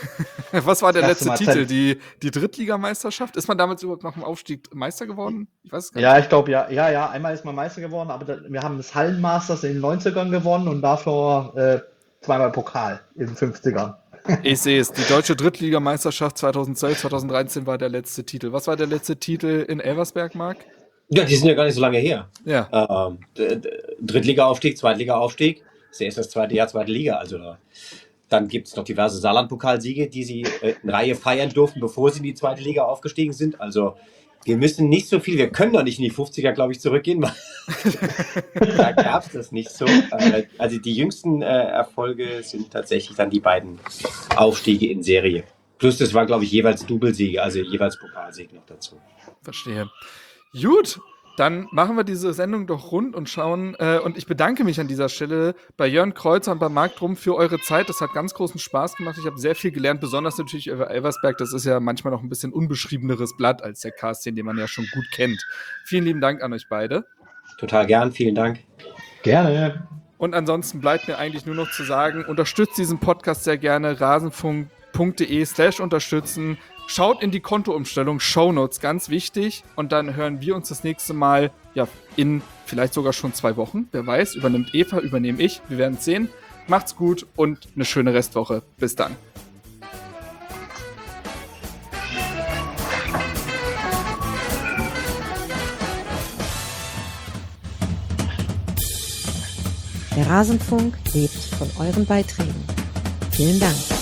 Was war der letzte Titel? Die Drittligameisterschaft? Ist man damals überhaupt nach dem Aufstieg Meister geworden? Ich weiß es gar nicht. Ja, ich glaube, ja. Einmal ist man Meister geworden, aber wir haben das Hallenmasters in den 90ern gewonnen und davor 2-mal Pokal in den 50ern. Ich sehe es. Die deutsche Drittligameisterschaft 2012, 2013 war der letzte Titel. Was war der letzte Titel in Elversberg, Marc? Ja, die sind ja gar nicht so lange her. Ja. Drittliga-Aufstieg, Zweitliga-Aufstieg. Das ist erst das zweite Jahr, zweite Liga. Also dann gibt es noch diverse Saarland-Pokalsiege, die sie in Reihe feiern durften, bevor sie in die zweite Liga aufgestiegen sind. Also Wir müssen nicht so viel, wir können doch nicht in die 50er, glaube ich, zurückgehen, weil da gab es das nicht so. Also die jüngsten Erfolge sind tatsächlich dann die beiden Aufstiege in Serie. Plus das war, glaube ich, jeweils Doublesiege, also jeweils Pokalsieg noch dazu. Verstehe. Gut, dann machen wir diese Sendung doch rund und schauen. Und ich bedanke mich an dieser Stelle bei Jörn Kreuzer und bei Marc Drum für eure Zeit. Das hat ganz großen Spaß gemacht. Ich habe sehr viel gelernt, besonders natürlich über Elversberg. Das ist ja manchmal noch ein bisschen unbeschriebeneres Blatt als der KSC, den man ja schon gut kennt. Vielen lieben Dank an euch beide. Total gern, vielen Dank. Gerne. Und ansonsten bleibt mir eigentlich nur noch zu sagen, unterstützt diesen Podcast sehr gerne, rasenfunk.de/unterstützen. Schaut in die Kontoumstellung, Shownotes, ganz wichtig. Und dann hören wir uns das nächste Mal, ja, in vielleicht sogar schon 2 Wochen. Wer weiß, übernimmt Eva, übernehme ich. Wir werden es sehen. Macht's gut und eine schöne Restwoche. Bis dann. Der Rasenfunk lebt von euren Beiträgen. Vielen Dank.